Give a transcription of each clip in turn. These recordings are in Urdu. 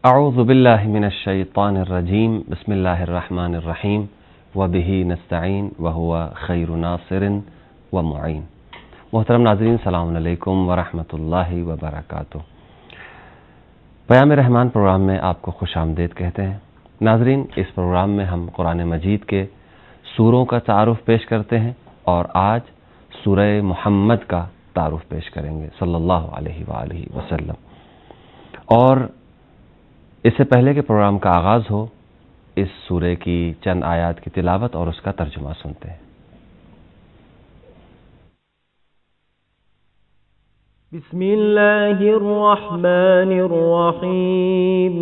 اعوذ باللہ من الشیطان الرجیم بسم اللہ الرحمن الرحیم وبہ نستعین وہو خیر ناصر ومعین۔ محترم ناظرین، السلام علیکم ورحمۃ اللہ وبرکاتہ۔ پیام رحمان پروگرام میں آپ کو خوش آمدید کہتے ہیں۔ ناظرین، اس پروگرام میں ہم قرآن مجید کے سوروں کا تعارف پیش کرتے ہیں اور آج سورہ محمد کا تعارف پیش کریں گے صلی اللہ علیہ وآلہ وسلم۔ اور اس سے پہلے کہ پروگرام کا آغاز ہو، اس سورے کی چند آیات کی تلاوت اور اس کا ترجمہ سنتے ہیں۔ بسم اللہ الرحمن الرحیم۔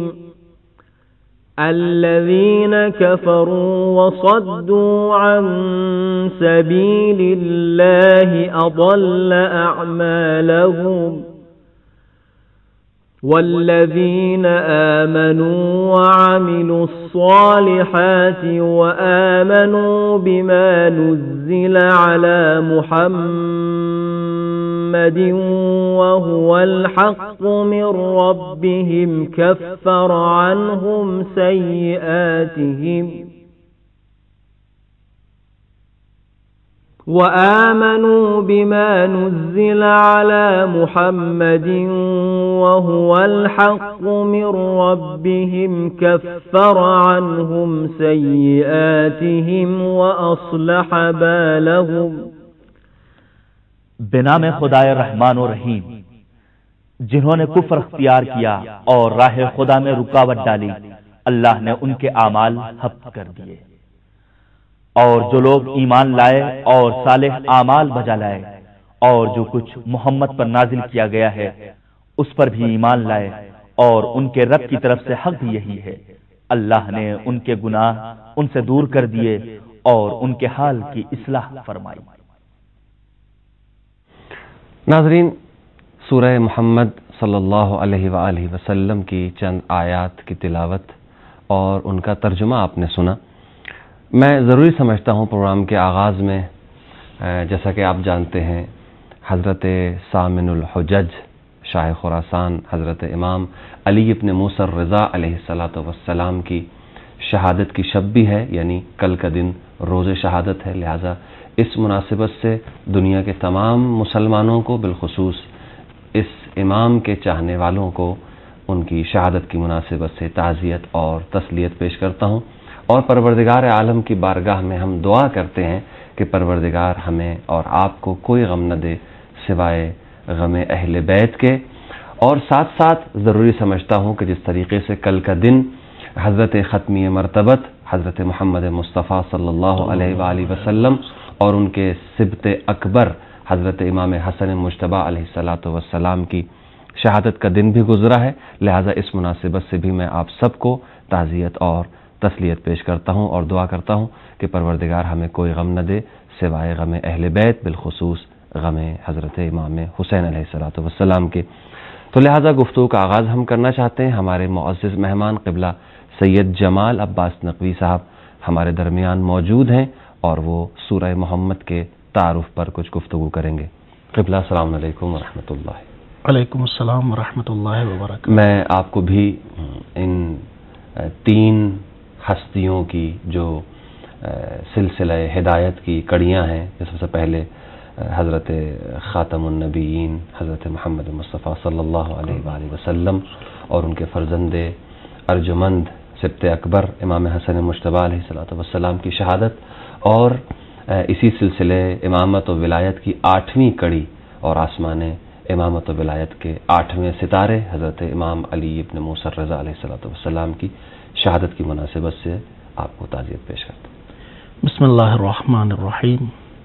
الذین کفروا وصدوا عن سبیل اللہ اضل اعمالهم والذین آمنوا وعملوا الصالحات وآمنوا بما نزل على محمد وهو الحق من ربهم كفر عنهم سيئاتهم وآمنوا بما نزل على محمد وهو الحق من ربهم كفر عنهم سيئاتهم وأصلح بالهم۔ بنام خدائے رحمان و رحیم۔ جنہوں نے کفر اختیار کیا اور راہ خدا میں رکاوٹ ڈالی، اللہ نے ان کے اعمال حبس کر دیے، اور جو لوگ ایمان لائے اور صالح اعمال بجا لائے اور جو کچھ محمد پر نازل کیا گیا ہے اس پر بھی ایمان لائے، اور ان کے رب کی طرف سے حق بھی یہی ہے، اللہ نے ان کے گناہ ان سے دور کر دیے اور ان کے حال کی اصلاح فرمائی۔ ناظرین، سورہ محمد صلی اللہ علیہ وآلہ وسلم کی چند آیات کی تلاوت اور ان کا ترجمہ آپ نے سنا۔ میں ضروری سمجھتا ہوں پروگرام کے آغاز میں، جیسا کہ آپ جانتے ہیں، حضرت سامن الحجج شاہ خراسان حضرت امام علی ابن موسیٰ الرضا علیہ السلام کی شہادت کی شب بھی ہے، یعنی کل کا دن روز شہادت ہے، لہٰذا اس مناسبت سے دنیا کے تمام مسلمانوں کو، بالخصوص اس امام کے چاہنے والوں کو، ان کی شہادت کی مناسبت سے تعزیت اور تسلیت پیش کرتا ہوں، اور پروردگار عالم کی بارگاہ میں ہم دعا کرتے ہیں کہ پروردگار ہمیں اور آپ کو کوئی غم نہ دے سوائے غم اہل بیت کے۔ اور ساتھ ساتھ ضروری سمجھتا ہوں کہ جس طریقے سے کل کا دن حضرت ختمی مرتبت حضرت محمد مصطفیٰ صلی اللہ علیہ وآلہ وسلم اور ان کے سبط اکبر حضرت امام حسن مجتبیٰ علیہ السلام کی شہادت کا دن بھی گزرا ہے، لہٰذا اس مناسبت سے بھی میں آپ سب کو تعزیت اور تسلیت پیش کرتا ہوں اور دعا کرتا ہوں کہ پروردگار ہمیں کوئی غم نہ دے سوائے غم اہل بیت، بالخصوص غم حضرت امام حسین علیہ السلام کے۔ تو لہٰذا گفتگو کا آغاز ہم کرنا چاہتے ہیں۔ ہمارے معزز مہمان قبلہ سید جمال عباس نقوی صاحب ہمارے درمیان موجود ہیں اور وہ سورہ محمد کے تعارف پر کچھ گفتگو کریں گے۔ قبلہ السلام علیکم ورحمۃ اللہ۔ وعلیکم السلام ورحمۃ اللہ وبرکاتہ۔ میں آپ کو بھی ان تین ہستیوں کی جو سلسلہ ہدایت کی کڑیاں ہیں، سب سے پہلے حضرت خاتم النبیین حضرت محمد مصطفیٰ صلی اللہ علیہ وآلہ وسلم اور ان کے فرزند ارجمند سبط اکبر امام حسن مجتبیٰ علیہ السلام کی شہادت، اور اسی سلسلے امامت و ولایت کی 8ویں کڑی اور آسمان امامت و ولایت کے 8ویں ستارے حضرت امام علی ابن موسیٰ الرضا علیہ السلام کی شہادت کی مناسبت سے آپ کو تعزیت پیش کرتا ہوں۔ بسم اللہ الرحمن الرحیم۔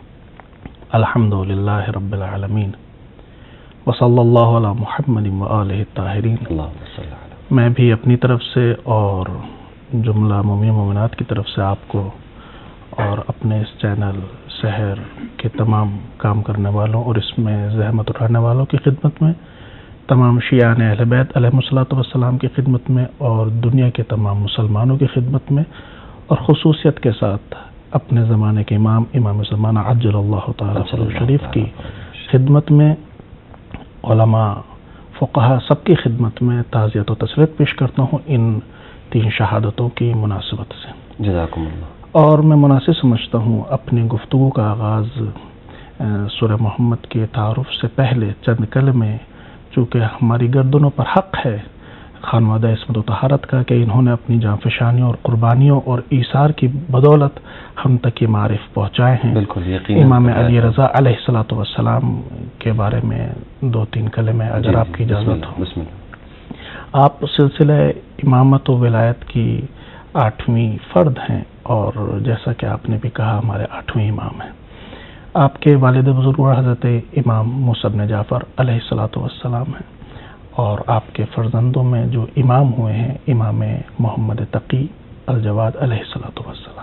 الحمد للہ رب العالمین وصلی اللہ علی محمد وآلہ الطاہرین۔ اللہم صلی علی۔ میں بھی اپنی طرف سے اور جملہ مومنین مومنات کی طرف سے آپ کو اور اپنے اس چینل سحر کے تمام کام کرنے والوں اور اس میں زحمت اٹھانے والوں کی خدمت میں، تمام شیعان اہل بیت علیہ الصلوۃ والسلام کی خدمت میں اور دنیا کے تمام مسلمانوں کی خدمت میں، اور خصوصیت کے ساتھ اپنے زمانے کے امام زمانہ عجل اللہ تعالی فرج شریف کی خدمت میں، علماء فقہا سب کی خدمت میں تعزیت و تسلیت پیش کرتا ہوں ان 3 شہادتوں کی مناسبت سے. جزاکم اللہ. اور میں مناسب سمجھتا ہوں اپنی گفتگو کا آغاز سورہ محمد کے تعارف سے پہلے چند کلمے، چونکہ ہماری گردنوں پر حق ہے خانوادہ عصمت و طہارت کا کہ انہوں نے اپنی جانفشانیوں اور قربانیوں اور ایثار کی بدولت ہم تک یہ معارف پہنچائے ہیں. بالکل یقیناً. امام علی رضا علیہ الصلوۃ والسلام کے بارے میں 2-3 کلمے اگر آپ کی اجازت ہو. بسم اللہ. آپ سلسلہ امامت و ولایت کی 8ویں فرد ہیں اور جیسا کہ آپ نے بھی کہا ہمارے 8ویں امام ہیں. آپ کے والد بزرگ حضرت امام موسیٰ بن جعفر علیہ الصلوۃ والسلام ہیں اور آپ کے فرزندوں میں جو امام ہوئے ہیں امام محمد تقی الجواد علیہ الصلوۃ والسلام.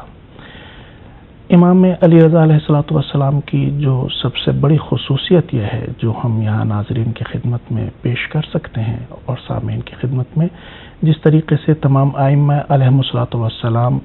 امام علی رضا علیہ الصلوۃ والسلام کی جو سب سے بڑی خصوصیت یہ ہے جو ہم یہاں ناظرین کی خدمت میں پیش کر سکتے ہیں اور سامعین کی خدمت میں، جس طریقے سے تمام ائمہ علیہ الصلوۃ والسلام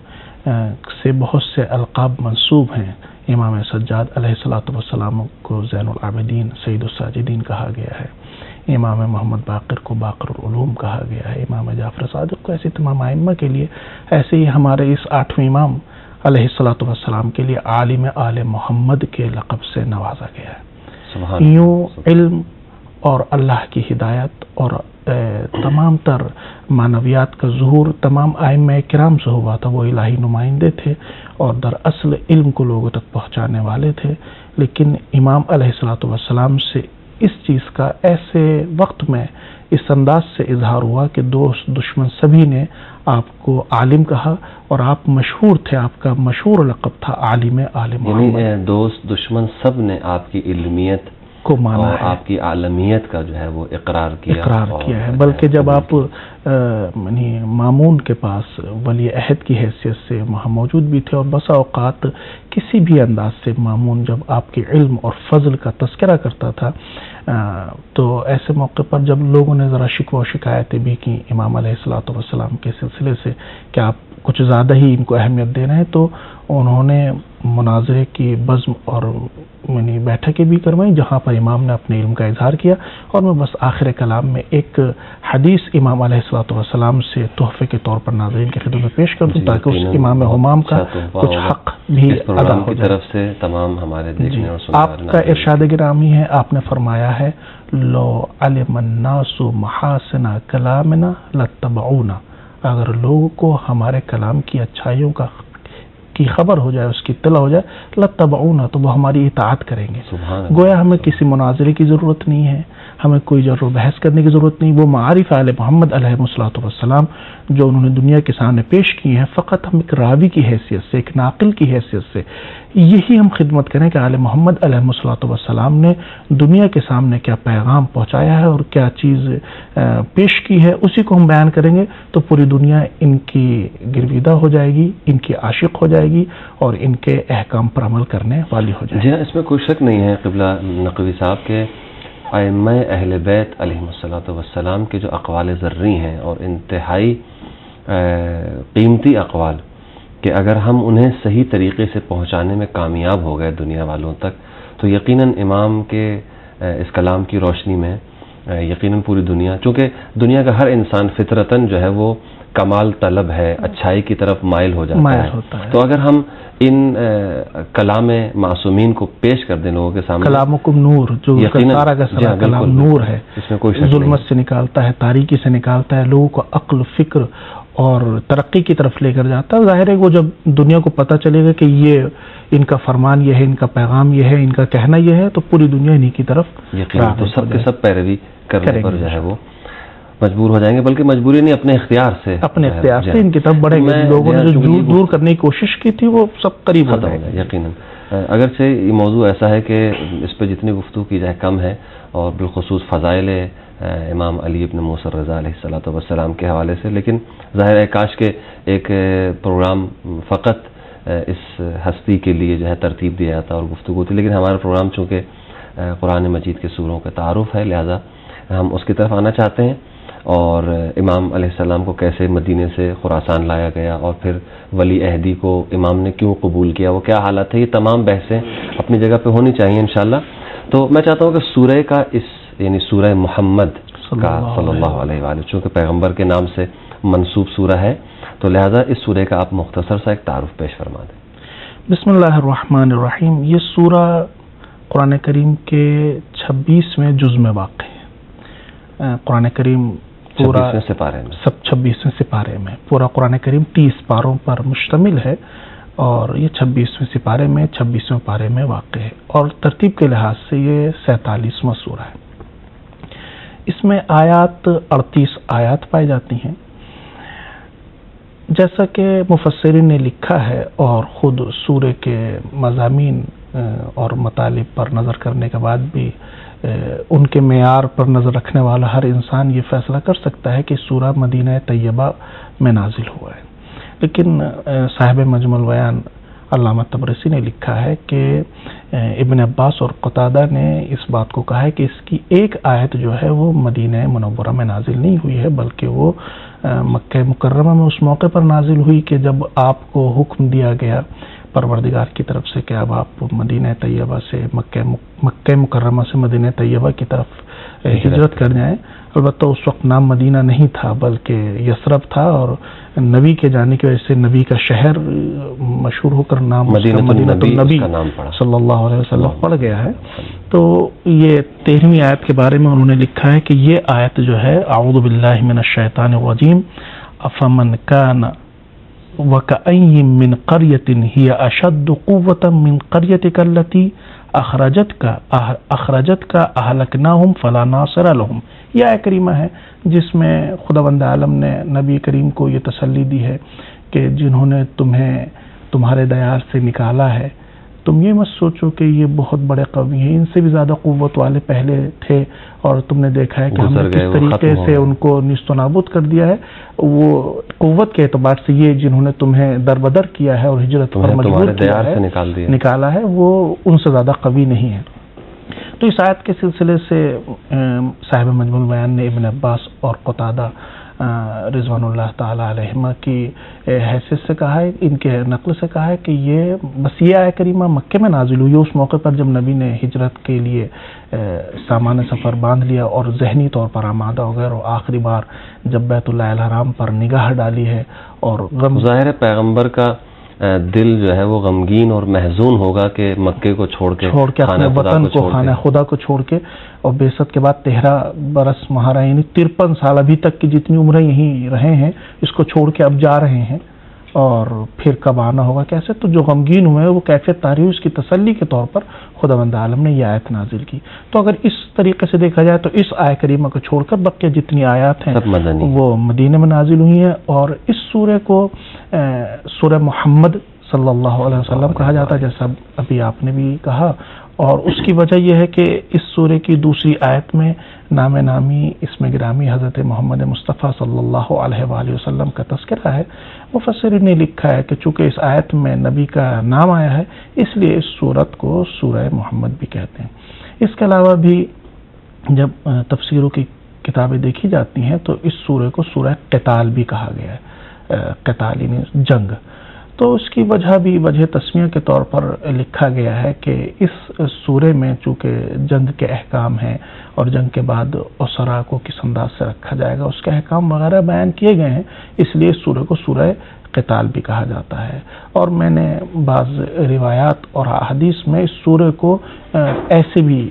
سے بہت سے القاب منسوب ہیں. امام سجاد علیہ الصلوۃ والسلام کو زین العابدین سید الساجدین کہا گیا ہے، امام محمد باقر کو باقر العلوم کہا گیا ہے، امام جعفر صادق کو، ایسے تمام ائمہ کے لیے، ایسے ہی ہمارے اس 8ویں امام علیہ الصلوۃ والسلام کے لیے عالم آل محمد کے لقب سے نوازا گیا ہے. یوں علم اور اللہ کی ہدایت اور تمام تر معنویات کا ظہور تمام ائمہ کرام سے ہوا تھا. وہ الہی نمائندے تھے اور دراصل علم کو لوگوں تک پہنچانے والے تھے، لیکن امام علیہ الصلوۃ والسلام سے اس چیز کا ایسے وقت میں اس انداز سے اظہار ہوا کہ دوست دشمن سبھی نے آپ کو عالم کہا اور آپ مشہور تھے، آپ کا مشہور لقب تھا عالم آل محمد. یعنی دوست دشمن سب نے آپ کی علمیت کو مانا اور ہے، آپ کی عالمیت کا جو ہے وہ اقرار کیا ہے. بلکہ جب آپ یعنی مامون کے پاس ولی عہد کی حیثیت سے وہاں موجود بھی تھے اور بسا اوقات کسی بھی انداز سے مامون جب آپ کے علم اور فضل کا تذکرہ کرتا تھا تو ایسے موقع پر جب لوگوں نے ذرا شکوہ و شکایتیں بھی کی امام علیہ الصلوۃ والسلام کے سلسلے سے کہ آپ کچھ زیادہ ہی ان کو اہمیت دے رہے ہیں، تو انہوں نے مناظرے کی بزم اور یعنی بیٹھکیں بھی کروائی جہاں پر امام نے اپنے علم کا اظہار کیا. اور میں بس آخر کلام میں ایک حدیث امام علیہ الصلوۃ والسلام سے تحفے کے طور پر ناظرین کی خدمت میں پیش کر دوں تاکہ اس امام ہمام کا کچھ حق بھی ادا ہو جائے. طرف سے تمام ہمارے دیکھنے اور سننے آپ کا ارشاد گرامی ہے، آپ نے فرمایا ہے لو علم الناس محاسن کلامنا لاتبعونا، اگر لوگوں کو ہمارے کلام کی اچھائیوں کی خبر ہو جائے، اس کی اطلاع ہو جائے، لاتبعونا، تو وہ ہماری اطاعت کریں گے. گویا ہمیں کسی مناظرے کی ضرورت نہیں ہے، ہمیں کوئی جر و بحث کرنے کی ضرورت نہیں. وہ معارف آل محمد علیہ الصلوۃ والسلام جو انہوں نے دنیا کے سامنے پیش کی ہیں، فقط ہم ایک راوی کی حیثیت سے، ایک ناقل کی حیثیت سے یہی ہم خدمت کریں کہ آل محمد علیہ الصلوۃ والسلام نے دنیا کے سامنے کیا پیغام پہنچایا ہے اور کیا چیز پیش کی ہے، اسی کو ہم بیان کریں گے تو پوری دنیا ان کی گرویدہ ہو جائے گی، ان کی عاشق ہو جائے گی اور ان کے احکام پر عمل کرنے والی ہو جائے گی. جی اس میں کوئی شک نہیں ہے قبلہ نقوی صاحب کے ائمہ اہل بیت علیہم الصلوۃ والسلام کے جو اقوال ذری ہیں اور انتہائی قیمتی اقوال کہ اگر ہم انہیں صحیح طریقے سے پہنچانے میں کامیاب ہو گئے دنیا والوں تک تو یقیناً امام کے اس کلام کی روشنی میں یقیناً پوری دنیا، چونکہ دنیا کا ہر انسان فطرتاً جو ہے وہ کمال طلب ہے، اچھائی کی طرف مائل ہو جاتا ہے. تو اگر ہم ان کلام معصومین کو پیش کر دیں لوگوں کے سامنے، کلامکم نور، جو سارا کا سارا کلام نور ہے، اس میں کوئی ظلمت سے نکالتا ہے، تاریکی سے نکالتا ہے، لوگوں کو عقل، فکر اور ترقی کی طرف لے کر جاتا ہے. ظاہر ہے وہ جب دنیا کو پتہ چلے گا کہ یہ ان کا فرمان یہ ہے، ان کا پیغام یہ ہے، ان کا کہنا یہ ہے، تو پوری دنیا انہی کی طرف تو سب کے سب پیروی کرنے پر جو ہے وہ مجبور ہو جائیں گے، بلکہ مجبوری نہیں، اپنے اختیار سے ان کی طرف بڑھیں گے. لوگوں نے جو دور کرنے کی کوشش کی تھی وہ سب قریب ہو جائے گا یقیناً. اگرچہ یہ موضوع ایسا ہے کہ اس پہ جتنی گفتگو کی جائے کم ہے، اور بالخصوص فضائل امام علی ابن موسیٰ رضا علیہ الصلوۃ والسلام کے حوالے سے، لیکن ظاہر ہے کاش کے ایک پروگرام فقط اس ہستی کے لیے جو ہے ترتیب دیا جاتا اور گفتگو تھی، لیکن ہمارا پروگرام چونکہ قرآن مجید کے سوروں کا تعارف ہے لہذا ہم اس کی طرف آنا چاہتے ہیں، اور امام علیہ السلام کو کیسے مدینے سے خراسان لایا گیا اور پھر ولی عہدی کو امام نے کیوں قبول کیا، وہ کیا حالت ہے، یہ تمام بحثیں اپنی جگہ پہ ہونی چاہیے انشاءاللہ. تو میں چاہتا ہوں کہ سورہ کا یعنی سورہ محمد صلی اللہ علیہ وآلہ. چونکہ پیغمبر کے نام سے منسوب سورہ ہے تو لہذا اس سورہ کا آپ مختصر سا ایک تعارف پیش فرما دیں. بسم اللہ الرحمن الرحیم. یہ سورہ قرآن کریم کے 26ویں جز میں واقع ہے. قرآن کریم پورا 26ویں سپارے میں پورا قرآن کریم 30 پاروں پر مشتمل ہے اور یہ 26ویں سپارے میں 26ویں پارے میں واقع ہے اور ترتیب کے لحاظ سے یہ 47واں سورہ ہے. اس میں آیات 38 آیات پائی جاتی ہیں. جیسا کہ مفسرین نے لکھا ہے اور خود سورہ کے مضامین اور مطالب پر نظر کرنے کے بعد بھی ان کے معیار پر نظر رکھنے والا ہر انسان یہ فیصلہ کر سکتا ہے کہ سورہ مدینہ طیبہ میں نازل ہوا ہے. لیکن صاحب مجمع البیان علامہ طبرسی نے لکھا ہے کہ ابن عباس اور قتادہ نے اس بات کو کہا ہے کہ اس کی ایک آیت جو ہے وہ مدینہ منورہ میں نازل نہیں ہوئی ہے بلکہ وہ مکہ مکرمہ میں اس موقع پر نازل ہوئی کہ جب آپ کو حکم دیا گیا پروردگار کی طرف سے کہ اب آپ مدینہ طیبہ سے مکہ مکرمہ سے مدینہ طیبہ کی طرف ہجرت کر جائیں. البتہ اس وقت نام مدینہ نہیں تھا بلکہ یثرب تھا اور نبی کے جانے کی وجہ سے نبی کا شہر مشہور ہو کر نام مدینہ النبی صلی اللہ علیہ وسلم پڑ گیا ہے. تو یہ 13ویں آیت کے بارے میں انہوں نے لکھا ہے کہ یہ آیت جو ہے اعوذ باللہ من الشیطان الرجیم افمن کان وَكَأَيٍّ مِّن قَرْيَةٍ هِيَ أَشَدُّ قُوَّةً مِّن قَرْيَتِكَ الَّتِي أَخْرَجَتْكَ أَهْلَكْنَاهُمْ فَلَا نَاصِرَ لَهُمْ. یہ آیت کریمہ ہے جس میں خداوند عالم نے نبی کریم کو یہ تسلی دی ہے کہ جنہوں نے تمہیں تمہارے دیار سے نکالا ہے تم یہ مت سوچو کہ یہ بہت بڑے قوی ہیں، ان سے بھی زیادہ قوت والے پہلے تھے اور تم نے دیکھا ہے کہ ہم نے کس طریقے سے ان کو نیست و نابود کر دیا ہے. وہ قوت کے اعتبار سے یہ جنہوں نے تمہیں دربدر کیا ہے اور ہجرت پر مجبور کیا ہے نکالا ہے وہ ان سے زیادہ قوی نہیں ہے. تو اس آیت کے سلسلے سے صاحب مجمع البیان نے ابن عباس اور قتادہ رضوان اللہ تعالی علیہما کی حیثیت سے کہا ہے، ان کے نقل سے کہا ہے کہ یہ بس یہ آیت کریمہ مکے میں نازل ہوئی اس موقع پر جب نبی نے ہجرت کے لیے سامان سفر باندھ لیا اور ذہنی طور پر آمادہ ہو گئے اور آخری بار جب بیت اللہ الحرام پر نگاہ ڈالی ہے. اور ظاہر پیغمبر کا دل جو ہے وہ غمگین اور محزون ہوگا کہ مکے کو چھوڑ کے اپنے وطن کو خانہ خدا کو چھوڑ کے اور بعثت کے بعد 13 برس مہارا یعنی 53 سال ابھی تک کی جتنی عمریں یہیں رہے ہیں اس کو چھوڑ کے اب جا رہے ہیں اور پھر کب آنا ہوگا کیسے. تو جو غمگین ہوئے وہ کیفیت تاری اس کی تسلی کے طور پر خداوند عالم نے یہ آیت نازل کی. تو اگر اس طریقے سے دیکھا جائے تو اس آیت کریمہ کو چھوڑ کر بقیہ جتنی آیات ہیں وہ مدینہ میں نازل ہوئی ہیں اور اس سورہ کو سورہ محمد صلی اللہ علیہ وسلم کہا جاتا ہے جیسا ابھی آپ نے بھی کہا. اور اس کی وجہ یہ ہے کہ اس سورہ کی دوسری آیت میں نام نامی اسم گرامی حضرت محمد مصطفیٰ صلی اللہ علیہ وآلہ وسلم کا تذکرہ ہے. مفسرین نے لکھا ہے کہ چونکہ اس آیت میں نبی کا نام آیا ہے اس لیے اس سورت کو سورہ محمد بھی کہتے ہیں. اس کے علاوہ بھی جب تفسیروں کی کتابیں دیکھی جاتی ہیں تو اس سورہ کو سورہ قتال بھی کہا گیا ہے. قتال یعنی جنگ. تو اس کی وجہ بھی وجہ تسمیہ کے طور پر لکھا گیا ہے کہ اس سورے میں چونکہ جنگ کے احکام ہیں اور جنگ کے بعد اسرا کو کس انداز سے رکھا جائے گا اس کے احکام وغیرہ بیان کیے گئے ہیں اس لیے اس سورے کو سورہ قتال بھی کہا جاتا ہے. اور میں نے بعض روایات اور احادیث میں اس سورے کو ایسے بھی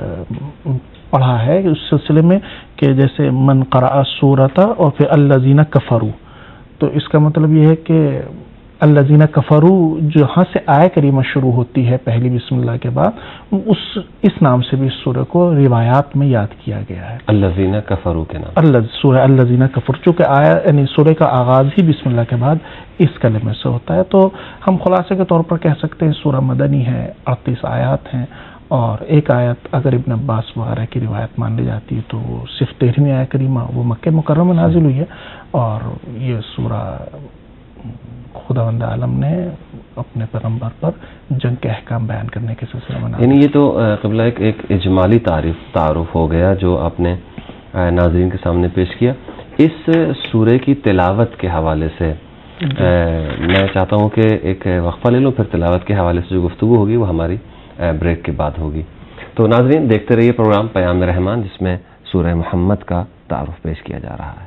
پڑھا ہے اس سلسلے میں کہ جیسے من قرأ سورۃ اور پھر الذین کفروا. تو اس کا مطلب یہ ہے کہ الذین کفروا جہاں سے آیہ کریمہ شروع ہوتی ہے پہلی بسم اللہ کے بعد اس نام سے بھی اس سورہ کو روایات میں یاد کیا گیا ہے. الذین کفروا کے نام سورہ الذین کفروا چونکہ آیا یعنی سورہ کا آغاز ہی بسم اللہ کے بعد اس کلمے سے ہوتا ہے. تو ہم خلاصے کے طور پر کہہ سکتے ہیں سورہ مدنی ہے 38 آیات ہیں اور ایک آیت اگر ابن عباس وغیرہ کی روایت مان لی جاتی ہے تو وہ صرف 13ویں آیہ کریمہ وہ مکہ مکرمہ میں نازل ہوئی ہے. اور یہ سورہ خداوند عالم نے اپنے پیغمبر پر جنگ کے احکام بیان کرنے کے سلسلے میں یعنی یہ تو قبلہ ایک اجمالی تعارف ہو گیا جو آپ نے ناظرین کے سامنے پیش کیا. اس سورہ کی تلاوت کے حوالے سے میں چاہتا ہوں کہ ایک وقفہ لے لوں پھر تلاوت کے حوالے سے جو گفتگو ہوگی وہ ہماری بریک کے بعد ہوگی. تو ناظرین دیکھتے رہیے پروگرام پیام رحمان جس میں سورہ محمد کا تعارف پیش کیا جا رہا ہے۔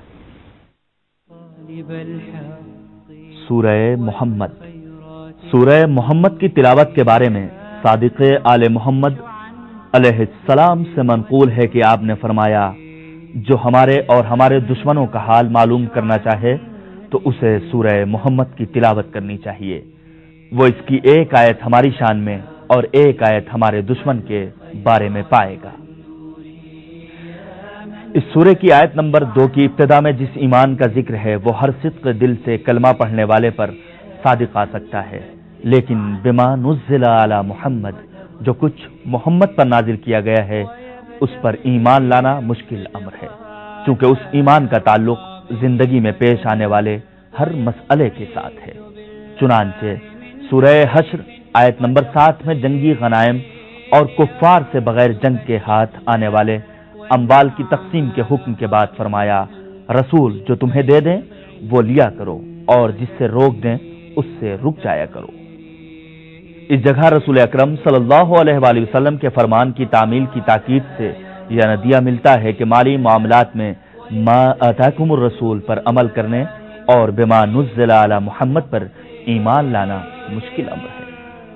سورہ محمد۔ سورہ محمد کی تلاوت کے بارے میں صادق آل محمد علیہ السلام سے منقول ہے کہ آپ نے فرمایا، جو ہمارے اور ہمارے دشمنوں کا حال معلوم کرنا چاہے تو اسے سورہ محمد کی تلاوت کرنی چاہیے، وہ اس کی ایک آیت ہماری شان میں اور ایک آیت ہمارے دشمن کے بارے میں پائے گا۔ اس سورہ کی آیت نمبر 2 کی ابتدا میں جس ایمان کا ذکر ہے وہ ہر صدق دل سے کلمہ پڑھنے والے پر صادق آ سکتا ہے، لیکن بما نزل علی محمد، جو کچھ محمد پر نازل کیا گیا ہے اس پر ایمان لانا مشکل امر ہے، چونکہ اس ایمان کا تعلق زندگی میں پیش آنے والے ہر مسئلے کے ساتھ ہے۔ چنانچہ سورہ حشر آیت نمبر 7 میں جنگی غنائم اور کفار سے بغیر جنگ کے ہاتھ آنے والے اموال کی تقسیم کے حکم کے بعد فرمایا، رسول جو تمہیں دے دیں وہ لیا کرو اور جس سے روک دیں اس سے رک جایا کرو۔ اس جگہ رسول اکرم صلی اللہ علیہ وآلہ وسلم کے فرمان کی تعمیل کی تاکید سے یہ ندیہ ملتا ہے کہ مالی معاملات میں ما آتاکم الرسول پر عمل کرنے اور بما نزل علی محمد پر ایمان لانا مشکل امر ہے۔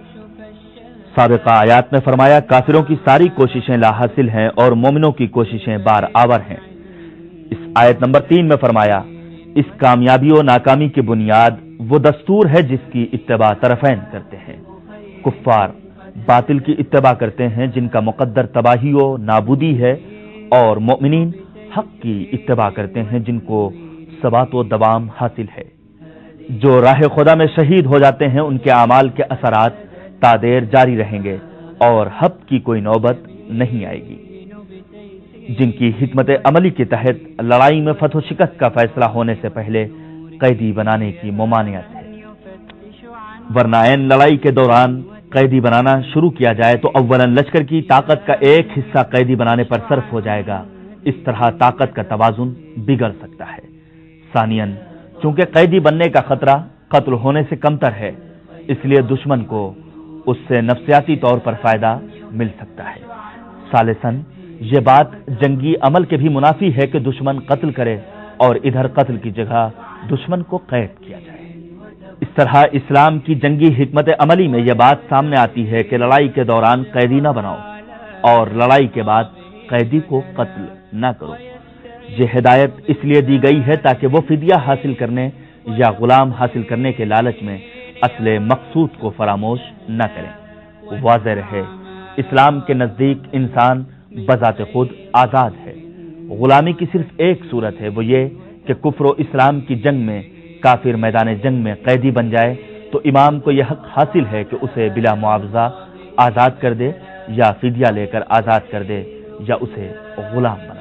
سابقہ آیات میں فرمایا، کافروں کی ساری کوششیں لا حاصل ہیں اور مومنوں کی کوششیں بار آور ہیں۔ اس آیت نمبر 3 میں فرمایا، اس کامیابی و ناکامی کی بنیاد وہ دستور ہے جس کی اتباع طرفین کرتے ہیں۔ کفار باطل کی اتباع کرتے ہیں جن کا مقدر تباہی و نابودی ہے، اور مومنین حق کی اتباع کرتے ہیں جن کو ثبات و دوام حاصل ہے۔ جو راہ خدا میں شہید ہو جاتے ہیں ان کے اعمال کے اثرات تادیر جاری رہیں گے اور حق کی کوئی نوبت نہیں آئے گی۔ جن کی حکمت عملی کے تحت لڑائی میں فتح و شکست کا فیصلہ ہونے سے پہلے قیدی بنانے کی ممانعت ہے، ورنہ عین لڑائی کے دوران قیدی بنانا شروع کیا جائے تو اولاً لشکر کی طاقت کا ایک حصہ قیدی بنانے پر صرف ہو جائے گا، اس طرح طاقت کا توازن بگڑ سکتا ہے۔ ثانیاً چونکہ قیدی بننے کا خطرہ قتل ہونے سے کمتر ہے، اس لیے دشمن کو اس سے نفسیاتی طور پر فائدہ مل سکتا ہے۔ ثالثاً یہ بات جنگی عمل کے بھی منافی ہے کہ دشمن قتل کرے اور ادھر قتل کی جگہ دشمن کو قید کیا جائے۔ اس طرح اسلام کی جنگی حکمت عملی میں یہ بات سامنے آتی ہے کہ لڑائی کے دوران قیدی نہ بناؤ اور لڑائی کے بعد قیدی کو قتل نہ کرو۔ یہ ہدایت اس لیے دی گئی ہے تاکہ وہ فدیہ حاصل کرنے یا غلام حاصل کرنے کے لالچ میں اصل مقصود کو فراموش نہ کریں۔ واضح رہے، اسلام کے نزدیک انسان بذات خود آزاد ہے۔ غلامی کی صرف ایک صورت ہے، وہ یہ کہ کفر و اسلام کی جنگ میں کافر میدان جنگ میں قیدی بن جائے تو امام کو یہ حق حاصل ہے کہ اسے بلا معاوضہ آزاد کر دے یا فدیہ لے کر آزاد کر دے یا اسے غلام بنائے۔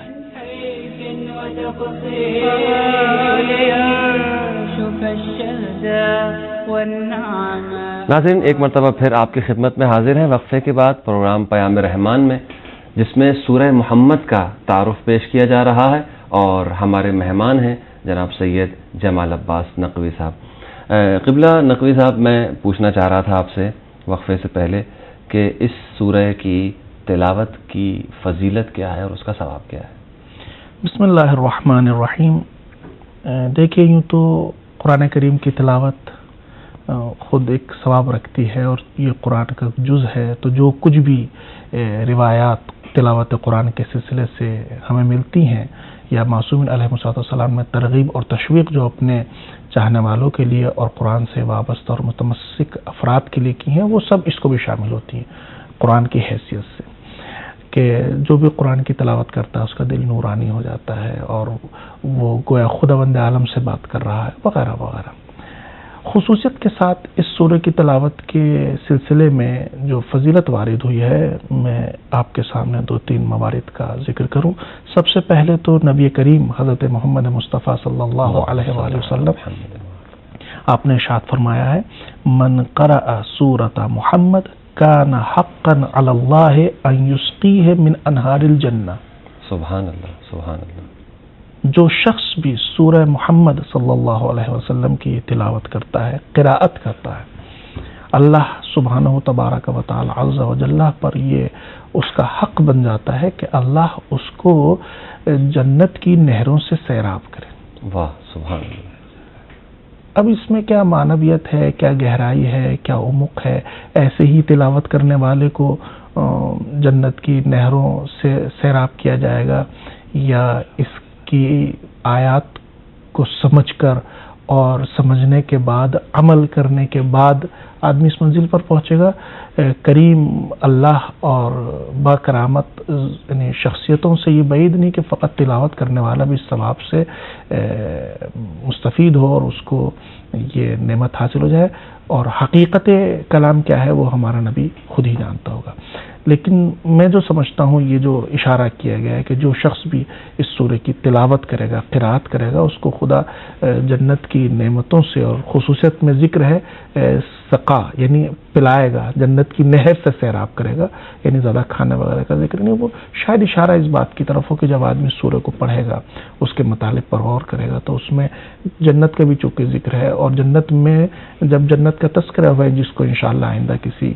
ناظرین، ایک مرتبہ پھر آپ کی خدمت میں حاضر ہیں وقفے کے بعد پروگرام پیام رحمان میں، جس میں سورہ محمد کا تعارف پیش کیا جا رہا ہے اور ہمارے مہمان ہیں جناب سید جمال عباس نقوی صاحب۔ قبلہ نقوی صاحب، میں پوچھنا چاہ رہا تھا آپ سے وقفے سے پہلے کہ اس سورہ کی تلاوت کی فضیلت کیا ہے اور اس کا ثواب کیا ہے؟ بسم اللہ الرحمن الرحیم۔ دیکھیے، یوں تو قرآن کریم کی تلاوت خود ایک ثواب رکھتی ہے اور یہ قرآن کا جز ہے، تو جو کچھ بھی روایات تلاوت قرآن کے سلسلے سے ہمیں ملتی ہیں یا معصومین علیہ السلام میں ترغیب اور تشویق جو اپنے چاہنے والوں کے لیے اور قرآن سے وابستہ اور متمسک افراد کے لیے کی ہیں، وہ سب اس کو بھی شامل ہوتی ہیں قرآن کی حیثیت سے، کہ جو بھی قرآن کی تلاوت کرتا ہے اس کا دل نورانی ہو جاتا ہے اور وہ گویا خداوند عالم سے بات کر رہا ہے، وغیرہ وغیرہ۔ خصوصیت کے ساتھ اس سورہ کی تلاوت کے سلسلے میں جو فضیلت وارد ہوئی ہے، میں آپ کے سامنے 2-3 موارد کا ذکر کروں۔ سب سے پہلے تو نبی کریم حضرت محمد مصطفیٰ صلی اللہ علیہ وآلہ وسلم آپ نے ارشاد فرمایا ہے، من قرأ سورۃ محمد کان حقا علی اللہ ان یسقیہ من انہار الجنہ۔ سبحان اللہ، سبحان اللہ۔ جو شخص بھی سورہ محمد صلی اللہ علیہ وسلم کی تلاوت کرتا ہے، قراءت کرتا ہے، اللہ سبحانہ و تبارک و تعالی عز و جل پر یہ اس کا حق بن جاتا ہے کہ اللہ اس کو جنت کی نہروں سے سیراب کرے. واہ سبحان اللہ. اب اس میں کیا معنویت ہے، کیا گہرائی ہے، کیا عمق ہے؟ ایسے ہی تلاوت کرنے والے کو جنت کی نہروں سے سیراب کیا جائے گا، یا اس کی آیات کو سمجھ کر اور سمجھنے کے بعد عمل کرنے کے بعد آدمی اس منزل پر پہنچے گا؟ کریم اللہ اور با کرامت یعنی شخصیتوں سے یہ بعید نہیں کہ فقط تلاوت کرنے والا بھی اس ثواب سے مستفید ہو اور اس کو یہ نعمت حاصل ہو جائے، اور حقیقت کلام کیا ہے وہ ہمارا نبی خود ہی جانتا ہوگا. لیکن میں جو سمجھتا ہوں یہ جو اشارہ کیا گیا ہے کہ جو شخص بھی اس سورہ کی تلاوت کرے گا، قرات کرے گا، اس کو خدا جنت کی نعمتوں سے، اور خصوصیت میں ذکر ہے سقا یعنی پلائے گا، جنت کی نہر سے سیراب کرے گا، یعنی زیادہ کھانے وغیرہ کا ذکر نہیں. وہ شاید اشارہ اس بات کی طرف ہو کہ جب آدمی سورہ کو پڑھے گا، اس کے مطالب پر غور کرے گا، تو اس میں جنت کا بھی چونکہ ذکر ہے، اور جنت میں جب جنت کا تذکرہ ہوا ہے، جس کو انشاءاللہ آئندہ کسی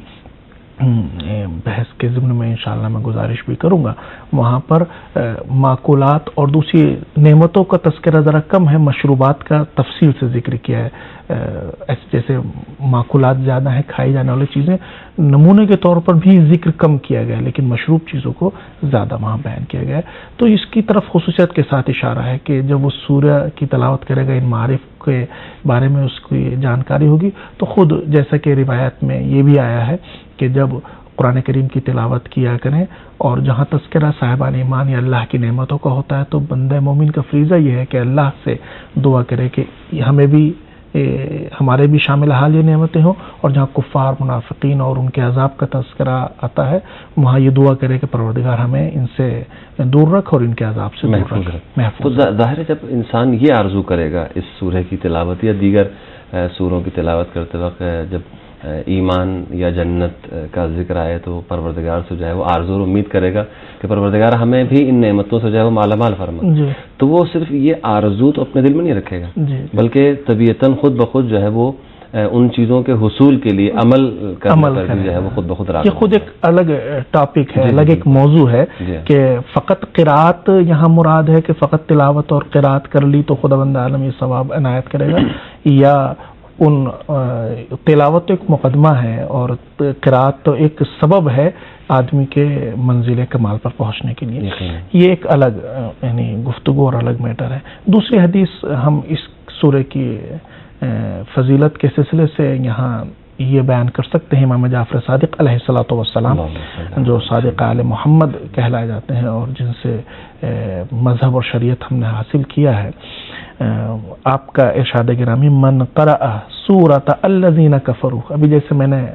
بحث کے ضمن میں انشاءاللہ میں گزارش بھی کروں گا، وہاں پر معقولات اور دوسری نعمتوں کا تذکرہ ذرا کم ہے، مشروبات کا تفصیل سے ذکر کیا ہے. جیسے معقولات زیادہ ہیں، کھائی جانے والی چیزیں نمونے کے طور پر بھی ذکر کم کیا گیا ہے، لیکن مشروب چیزوں کو زیادہ وہاں بیان کیا گیا ہے. تو اس کی طرف خصوصیت کے ساتھ اشارہ ہے کہ جب وہ سورہ کی تلاوت کرے گا، ان معارف کے بارے میں اس کی جانکاری ہوگی، تو خود جیسا کہ روایت میں یہ بھی آیا ہے کہ جب قرآن کریم کی تلاوت کیا کریں اور جہاں تذکرہ صاحبان ایمان یا اللہ کی نعمتوں کا ہوتا ہے، تو بندہ مومن کا فریضہ یہ ہے کہ اللہ سے دعا کرے کہ ہمیں بھی ہمارے بھی شامل حال یہ نعمتیں ہوں، اور جہاں کفار، منافقین اور ان کے عذاب کا تذکرہ آتا ہے، وہاں یہ دعا کرے کہ پروردگار ہمیں ان سے دور رکھ اور ان کے عذاب سے دور رکھ، محفوظ. تو ظاہر ہے جب انسان یہ آرزو کرے گا اس سورہ کی تلاوت یا دیگر سوروں کی تلاوت کرتے وقت، جب ایمان یا جنت کا ذکر آئے تو پروردگار سے جو ہے وہ آرزو اور امید کرے گا کہ پروردگار ہمیں بھی ان نعمتوں سے جو ہے وہ مالا مال فرما. جی. تو وہ صرف یہ آرزو تو اپنے دل میں نہیں رکھے گا، جی. بلکہ طبیعتاً خود بخود جو ہے وہ ان چیزوں کے حصول کے لیے عمل کرنے پر جو ہے وہ خود بخود راضی. یہ خود ایک الگ ٹاپک ہے، الگ ایک موضوع ہے کہ فقط قرات یہاں مراد ہے کہ فقط تلاوت اور قرات کر لی تو خدا بند عالم یہ ثواب عنایت کرے گا، یا ان تلاوت تو ایک مقدمہ ہے اور قرات تو ایک سبب ہے آدمی کے منزل کمال پر پہنچنے کے لیے. یہ ایک الگ یعنی گفتگو اور الگ میٹر ہے. دوسری حدیث ہم اس سورہ کی فضیلت کے سلسلے سے یہاں یہ بیان کر سکتے ہیں. امام جعفر صادق علیہ الصلوۃ والسلام جو صادق آل محمد کہلائے جاتے ہیں اور جن سے مذہب اور شریعت ہم نے حاصل کیا ہے، آپ کا ارشاد گرامی من قرأ سورۃ الذین کفروا. ابھی جیسے میں نے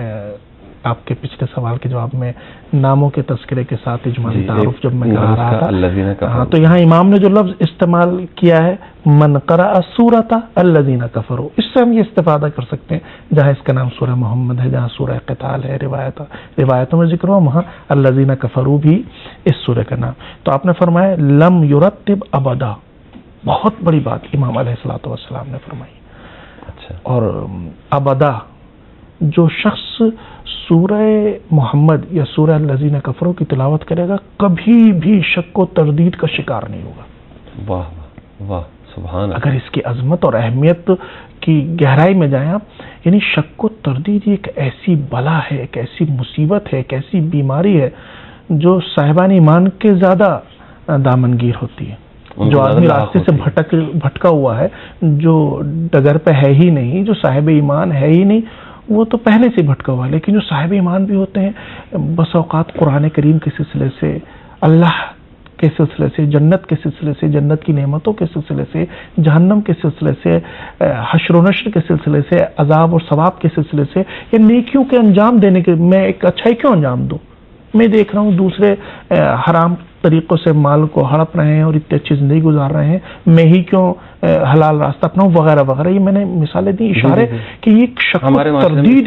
آپ کے پچھلے سوال کے جواب میں ناموں کے تذکرے کے ساتھ اجمالی تعارف جب میں کرا رہا تھا، ہاں، تو یہاں امام نے جو لفظ استعمال کیا ہے من قرأ سورۃ الذین کفروا، اس سے ہم یہ استفادہ کر سکتے ہیں جہاں اس کا نام سورہ محمد ہے، جہاں سورہ قتال ہے، روایتوں میں ذکر ہوا، وہاں الذین کفروا بھی اس سورہ کا نام. تو آپ نے فرمایا لم یرتب ابدا، بہت بڑی بات امام علیہ الصلوۃ والسلام نے فرمائی. اور ابدا جو شخص سورہ محمد یا سورہ الذین کفروا کی تلاوت کرے گا کبھی بھی شک و تردید کا شکار نہیں ہوگا. واہ واہ سبحان اللہ. اگر اس کی عظمت اور اہمیت کی گہرائی میں جائیں آپ، یعنی شک و تردید ایک ایسی بلا ہے، ایک ایسی مصیبت ہے، ایک ایسی بیماری ہے جو صاحبان ایمان کے زیادہ دامنگیر ہوتی ہے. جو آدمی راستے سے بھٹکا ہوا ہے، جو ڈگر پہ ہے ہی نہیں، جو صاحب ایمان ہے ہی نہیں، وہ تو پہلے سے بھٹکا ہوا ہے. لیکن جو صاحب ایمان بھی ہوتے ہیں، بس اوقات قرآن کریم کے سلسلے سے، اللہ کے سلسلے سے، جنت کے سلسلے سے، جنت کی نعمتوں کے سلسلے سے، جہنم کے سلسلے سے، حشر و نشر کے سلسلے سے، عذاب اور ثواب کے سلسلے سے، یا نیکیوں کے انجام دینے کے، میں ایک اچھائی کیوں انجام دوں، میں دیکھ رہا ہوں دوسرے حرام طریقوں سے مال کو ہڑپ رہے ہیں اور اتنی اچھی زندگی گزار رہے ہیں، میں ہی کیوں حلال راستہ اپناؤں وغیرہ وغیرہ. یہ میں نے مثالیں دی، اشارے کہ یہ شک و تردید،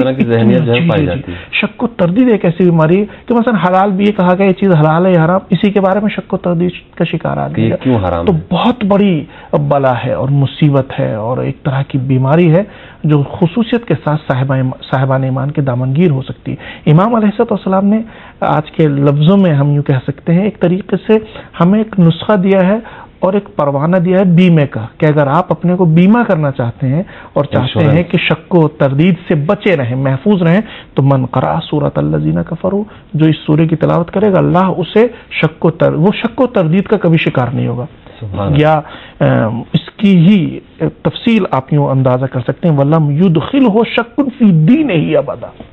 شک و تردید ایک ایسی بیماری ہے کہ مثلا حلال بھی یہ کہا گیا یہ چیز حلال ہے یا حرام، اسی کے بارے میں شک و تردید کا شکار آدمی تو بہت بڑی بلا ہے اور مصیبت ہے اور ایک طرح کی بیماری ہے جو خصوصیت کے ساتھ صاحبان ایمان کے دامنگیر ہو سکتی ہے. امام علیہ السلام نے آج کے لفظوں میں ہم یوں کہہ سکتے ہیں ایک طریقے سے ہمیں ایک نسخہ دیا ہے اور ایک پروانہ دیا ہے بیمے کا، کہ اگر آپ اپنے کو بیمہ کرنا چاہتے ہیں اور چاہتے ہیں کہ شک و تردید سے بچے رہیں، محفوظ رہیں، تو من قرأ سورۃ الذین کفروا، جو اس سورہ کی تلاوت کرے گا اللہ اسے وہ شک و تردید کا کبھی شکار نہیں ہوگا. یا اس کی ہی تفصیل آپ یوں اندازہ کر سکتے ہیں، وَلَمْ يُدْخِلْهُ شَكٌّ فِي دِينِهِ أَبَدًا،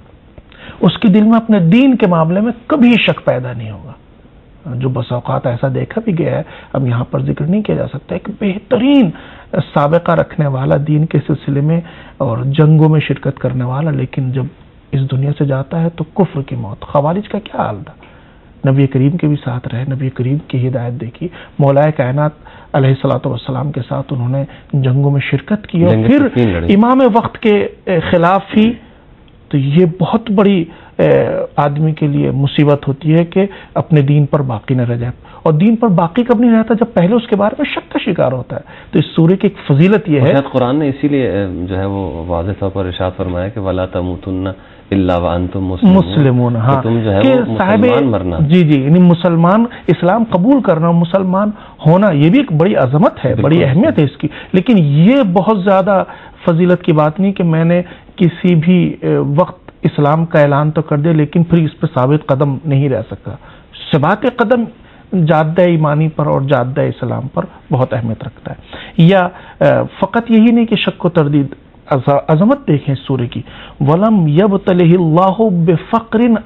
اس کے دل میں اپنے دین کے معاملے میں کبھی شک پیدا نہیں ہوگا. جو بس اوقات ایسا دیکھا بھی گیا ہے، اب یہاں پر ذکر نہیں کیا جا سکتا، ایک بہترین سابقہ رکھنے والا دین کے سلسلے میں اور جنگوں میں شرکت کرنے والا، لیکن جب اس دنیا سے جاتا ہے تو کفر کی موت. خوارج کا کیا حال تھا، نبی کریم کے بھی ساتھ رہے، نبی کریم کی ہدایت دیکھی، مولا کائنات علیہ الصلوۃ والسلام کے ساتھ انہوں نے جنگوں میں شرکت کی اور پھر امام وقت کے خلاف ہی. تو یہ بہت بڑی آدمی کے لیے مصیبت ہوتی ہے کہ اپنے دین پر باقی نہ رہ جائے. اور دین پر باقی کب نہیں رہتا؟ جب پہلے اس کے بارے میں شک کا شکار ہوتا ہے. تو اس سورے کی ایک فضیلت یہ ہے، قرآن نے اسی لیے جو ہے وہ واضح طور پر ارشاد فرمایا کہ وَلَا تَمُوتُنَّ إِلَّا وَأَنْتُمْ مُسْلِمُونَ. ہاں، تم جو ہے وہ مسلمان مرنا. جی یعنی مسلمان، اسلام قبول کرنا، مسلمان ہونا، یہ بھی ایک بڑی عظمت ہے، بڑی اہمیت ہے اس کی. لیکن یہ بہت زیادہ فضیلت کی بات نہیں کہ میں نے کسی بھی وقت اسلام کا اعلان تو کر دیا لیکن پھر اس پہ ثابت قدم نہیں رہ سکا. ثبات قدم جادہ ایمانی پر اور جادہ اسلام پر بہت اہمیت رکھتا ہے. یا فقط یہی نہیں کہ شک و تردید، عظمت دیکھیں اس سورے کی، وَلَمْ يَبْتَلِهِ اللَّهُ بِفَقْرٍ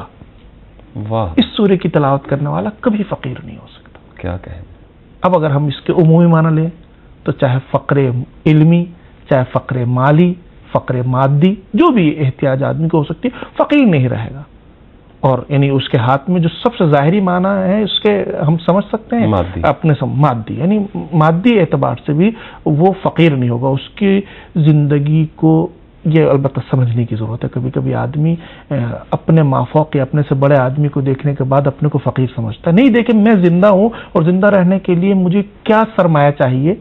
أَبَدًا. اس سورے کی تلاوت کرنے والا کبھی فقیر نہیں ہو سکتا. کیا کہیں. اب اگر ہم اس کے عمومی معنی لیں تو چاہے فقر علمی، چاہے فقر مالی، فقر مادی، جو بھی احتیاج آدمی کو ہو سکتی، فقیر نہیں رہے گا. اور یعنی اس کے ہاتھ میں جو سب سے ظاہری معنی ہے اس کے ہم سمجھ سکتے ہیں اپنے مادی، یعنی مادی اعتبار سے بھی وہ فقیر نہیں ہوگا. اس کی زندگی کو یہ البتہ سمجھنے کی ضرورت ہے. کبھی کبھی آدمی اپنے مافوق یا اپنے سے بڑے آدمی کو دیکھنے کے بعد اپنے کو فقیر سمجھتا ہے. نہیں دیکھیں میں زندہ ہوں اور زندہ رہنے کے لیے مجھے کیا سرمایہ چاہیے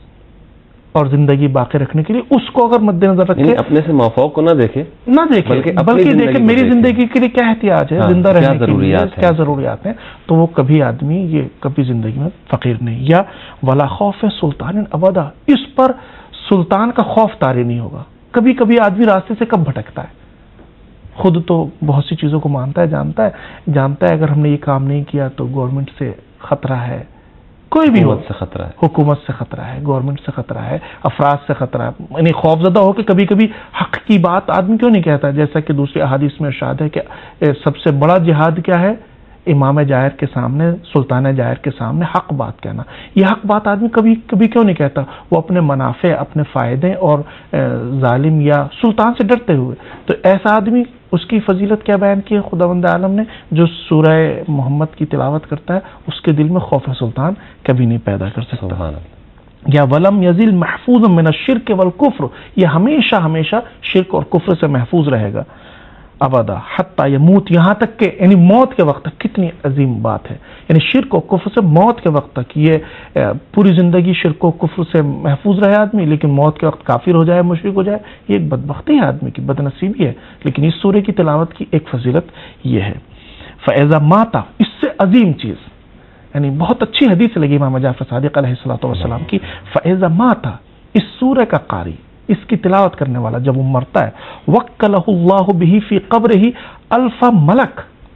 اور زندگی باقی رکھنے کے لیے، اس کو اگر مد نظر رکھے، اپنے سے مافوق کو نہ دیکھے بلکہ دیکھیں میری زندگی کے لیے کیا احتیاج ہے، زندہ رہنے کے لیے کیا ضروریات ہیں، تو وہ کبھی آدمی یہ کبھی زندگی میں فقیر نہیں. یا ولا خوف سلطان ابدا، اس پر سلطان کا خوف طاری نہیں ہوگا. کبھی کبھی آدمی راستے سے کب بھٹکتا ہے، خود تو بہت سی چیزوں کو مانتا ہے، جانتا ہے اگر ہم نے یہ کام نہیں کیا تو گورنمنٹ سے خطرہ ہے، کوئی بھی حکومت سے خطرہ ہے، گورنمنٹ سے خطرہ ہے، افراد سے خطرہ ہے. یعنی خوف زدہ ہو کہ کبھی کبھی حق کی بات آدمی کیوں نہیں کہتا، جیسا کہ دوسری احادیث میں ارشاد ہے کہ سب سے بڑا جہاد کیا ہے، امام جائر کے سامنے، سلطان جائر کے سامنے حق بات کہنا. یہ حق بات آدمی کبھی کبھی کیوں نہیں کہتا، وہ اپنے منافع، اپنے فائدے اور ظالم یا سلطان سے ڈرتے ہوئے. تو ایسا آدمی، اس کی فضیلت کیا بیان کی ہے خداوند عالم نے، جو سورہ محمد کی تلاوت کرتا ہے اس کے دل میں خوف سلطان کبھی نہیں پیدا کر سکتا. یا ولم یزل محفوظ من الشرک والکفر، یہ ہمیشہ شرک اور کفر سے محفوظ رہے گا ابدا حتی یموت، یہاں تک کہ یعنی موت کے وقت تک. کتنی عظیم بات ہے، یعنی شرک و کفر سے موت کے وقت تک. یہ پوری زندگی شرک و کفر سے محفوظ رہے آدمی، لیکن موت کے وقت کافر ہو جائے، مشرک ہو جائے، یہ ایک بدبختی ہے آدمی کی، بدنصیبی ہے. لیکن اس سورے کی تلاوت کی ایک فضیلت یہ ہے. فاذا مات، اس سے عظیم چیز، یعنی بہت اچھی حدیث لگی امام جعفر صادق علیہ الصلوۃ والسلام کی، فاذا مات، اس سورہ کا قاری، اس کی تلاوت کرنے والا جب وہ مرتا ہے، وکلہ اللہ بہ فی قبرہ الف ملک،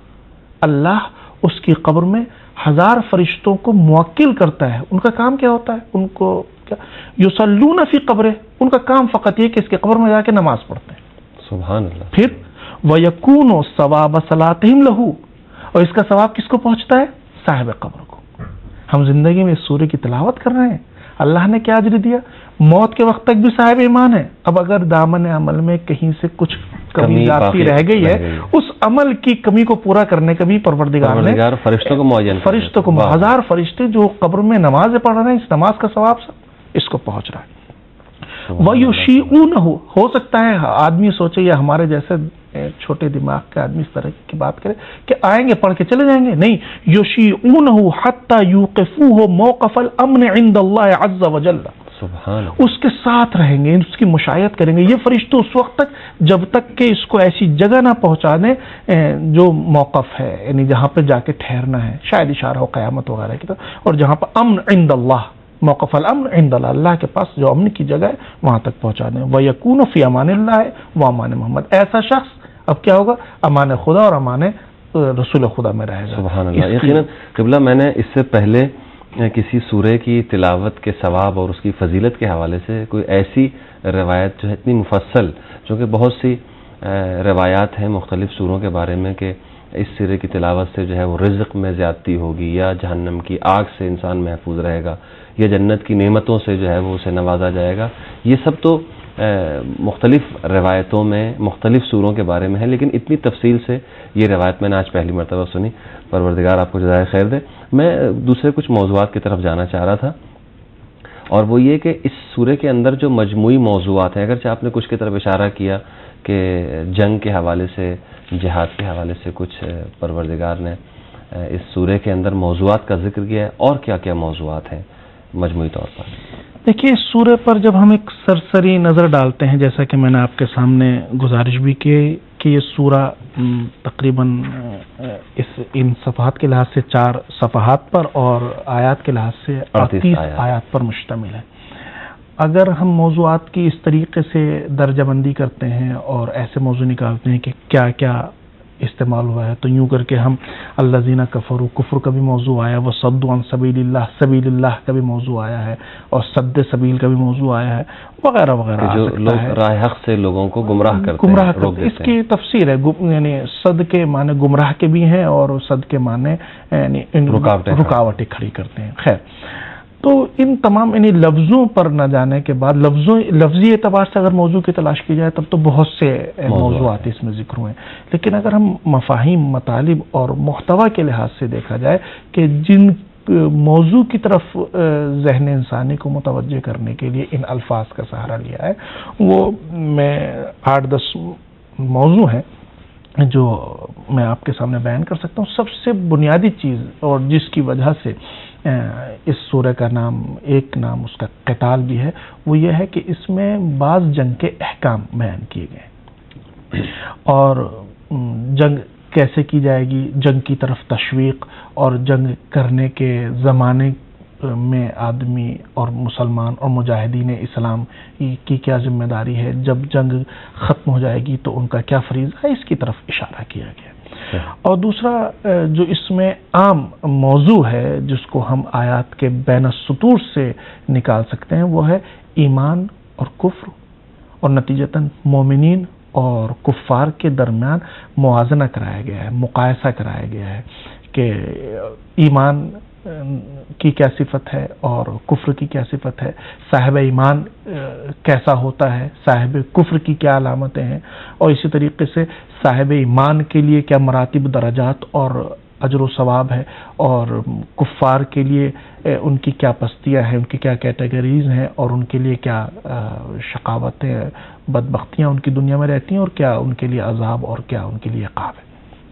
اللہ اس کی قبر میں 1000 فرشتوں کو موکل کرتا ہے. ان کا کام کیا ہوتا ہے، ان کو یصلون فی قبرہ، ان کا کام فقط یہ کہ اس کے قبر میں جا کے نماز پڑھتے ہیں. سبحان اللہ. پھر ویکون ثواب صلاتہم لہ، اور اس کا ثواب کس کو پہنچتا ہے، صاحب قبر کو. ہم زندگی میں اس سورے کی تلاوت کر رہے ہیں، اللہ نے کیا اجر دیا، موت کے وقت تک بھی صاحب ایمان ہے. اب اگر دامن عمل میں کہیں سے کچھ کمی جاتی رہ گئی ہے، اس عمل کی کمی کو پورا کرنے کا بھی پروردگار نے فرشتوں کو معین، فرشتوں کو 1000 فرشتے جو قبر میں نمازیں پڑھ رہے ہیں، اس نماز کا ثواب اس کو پہنچ رہا ہے۔ وَيُشِيعُونَهُ، ہو سکتا ہے آدمی سوچے یا ہمارے جیسے چھوٹے دماغ کے آدمی اس طرح کی بات کرے کہ آئیں گے پڑھ کے چلے جائیں گے، نہیں، یُشِيعُونَهُ حَتَّى يُوقِفُوهُ موقف الامن عند اللہ عز وجل، اس کے ساتھ رہیں گے، اس کی مشایعت کریں گے یہ فرشتے اس وقت تک جب تک کہ اس کو ایسی جگہ نہ پہنچا دیں جو موقف ہے، یعنی جہاں پہ جا کے ٹھہرنا ہے، شاید اشارہ ہو قیامت وغیرہ کی طرف، اور جہاں پہ امن عند اللہ، موقف الامن عند اللہ، اللہ کے پاس جو امن کی جگہ ہے وہاں تک پہنچا دیں۔ وَيَكُونُ فِي أَمَانِ اللَّهِ وَأَمَانِ محمد، ایسا شخص اب کیا ہوگا؟ امان خدا اور امان رسول خدا میں رہے گا۔ سبحان اللہ۔ یقیناً قبلہ میں نے اس سے پہلے کسی سورے کی تلاوت کے ثواب اور اس کی فضیلت کے حوالے سے کوئی ایسی روایت جو ہے اتنی مفصل، چونکہ بہت سی روایات ہیں مختلف سوروں کے بارے میں کہ اس سورے کی تلاوت سے جو ہے وہ رزق میں زیادتی ہوگی، یا جہنم کی آگ سے انسان محفوظ رہے گا، یا جنت کی نعمتوں سے جو ہے وہ اسے نوازا جائے گا، یہ سب تو مختلف روایتوں میں مختلف سوروں کے بارے میں ہے، لیکن اتنی تفصیل سے یہ روایت میں نے آج پہلی مرتبہ سنی۔ پروردگار آپ کو جزائے خیر دے۔ میں دوسرے کچھ موضوعات کی طرف جانا چاہ رہا تھا، اور وہ یہ کہ اس سورے کے اندر جو مجموعی موضوعات ہیں، اگرچہ آپ نے کچھ کی طرف اشارہ کیا کہ جنگ کے حوالے سے، جہاد کے حوالے سے کچھ پروردگار نے اس سورے کے اندر موضوعات کا ذکر کیا ہے، اور کیا کیا موضوعات ہیں مجموعی طور پر؟ دیکھیے، اس سورے پر جب ہم ایک سرسری نظر ڈالتے ہیں، جیسا کہ میں نے آپ کے سامنے گزارش بھی کی کہ یہ سورہ تقریباً ان صفحات کے لحاظ سے 4 صفحات پر اور آیات کے لحاظ سے 38 آیات پر مشتمل ہے۔ اگر ہم موضوعات کی اس طریقے سے درجہ بندی کرتے ہیں اور ایسے موضوع نکالتے ہیں کہ کیا کیا استعمال ہوا ہے، تو یوں کر کے ہم الذین کفروا، کفر کا بھی موضوع آیا، وہ صد عن سبیل اللہ، سبیل اللہ کا بھی موضوع آیا ہے، اور صد سبیل کا بھی موضوع آیا ہے، وغیرہ وغیرہ، جو لوگ راہ حق سے لوگوں کو گمراہ کرتے ہیں۔ اس کی تفسیر ہے، یعنی صد کے معنی گمراہ کے بھی ہیں، اور صد کے معنی یعنی رکاوٹیں کھڑی کرتے ہیں۔ خیر، تو ان تمام یعنی لفظوں پر نہ جانے کے بعد لفظی اعتبار سے اگر موضوع کی تلاش کی جائے تب تو بہت سے موضوعات اس میں ذکر ہوئے ہیں، لیکن اگر ہم مفاہیم، مطالب اور محتوا کے لحاظ سے دیکھا جائے کہ جن موضوع کی طرف ذہن انسانی کو متوجہ کرنے کے لیے ان الفاظ کا سہارا لیا ہے، وہ میں 8-10 موضوع ہیں جو میں آپ کے سامنے بیان کر سکتا ہوں۔ سب سے بنیادی چیز اور جس کی وجہ سے اس سورہ کا ایک نام اس کا قتال بھی ہے، وہ یہ ہے کہ اس میں بعض جنگ کے احکام بیان کیے گئے، اور جنگ کیسے کی جائے گی، جنگ کی طرف تشویق، اور جنگ کرنے کے زمانے میں آدمی اور مسلمان اور مجاہدین اسلام کی کیا ذمہ داری ہے، جب جنگ ختم ہو جائے گی تو ان کا کیا فریضہ ہے، اس کی طرف اشارہ کیا گیا۔ اور دوسرا جو اس میں عام موضوع ہے جس کو ہم آیات کے بین السطور سے نکال سکتے ہیں، وہ ہے ایمان اور کفر، اور نتیجتاً مومنین اور کفار کے درمیان موازنہ کرایا گیا ہے، مقایسہ کرایا گیا ہے کہ ایمان کی کیا صفت ہے اور کفر کی کیا صفت ہے، صاحب ایمان کیسا ہوتا ہے، صاحب کفر کی کیا علامتیں ہیں، اور اسی طریقے سے صاحب ایمان کے لیے کیا مراتب، درجات اور اجر و ثواب ہے، اور کفار کے لیے ان کی کیا پستیاں ہیں، ان کی کیا کیٹیگریز ہیں، اور ان کے لیے کیا شقاوتیں، بدبختیاں ان کی دنیا میں رہتی ہیں، اور کیا ان کے لیے عذاب اور کیا ان کے لیے عقاب ہے۔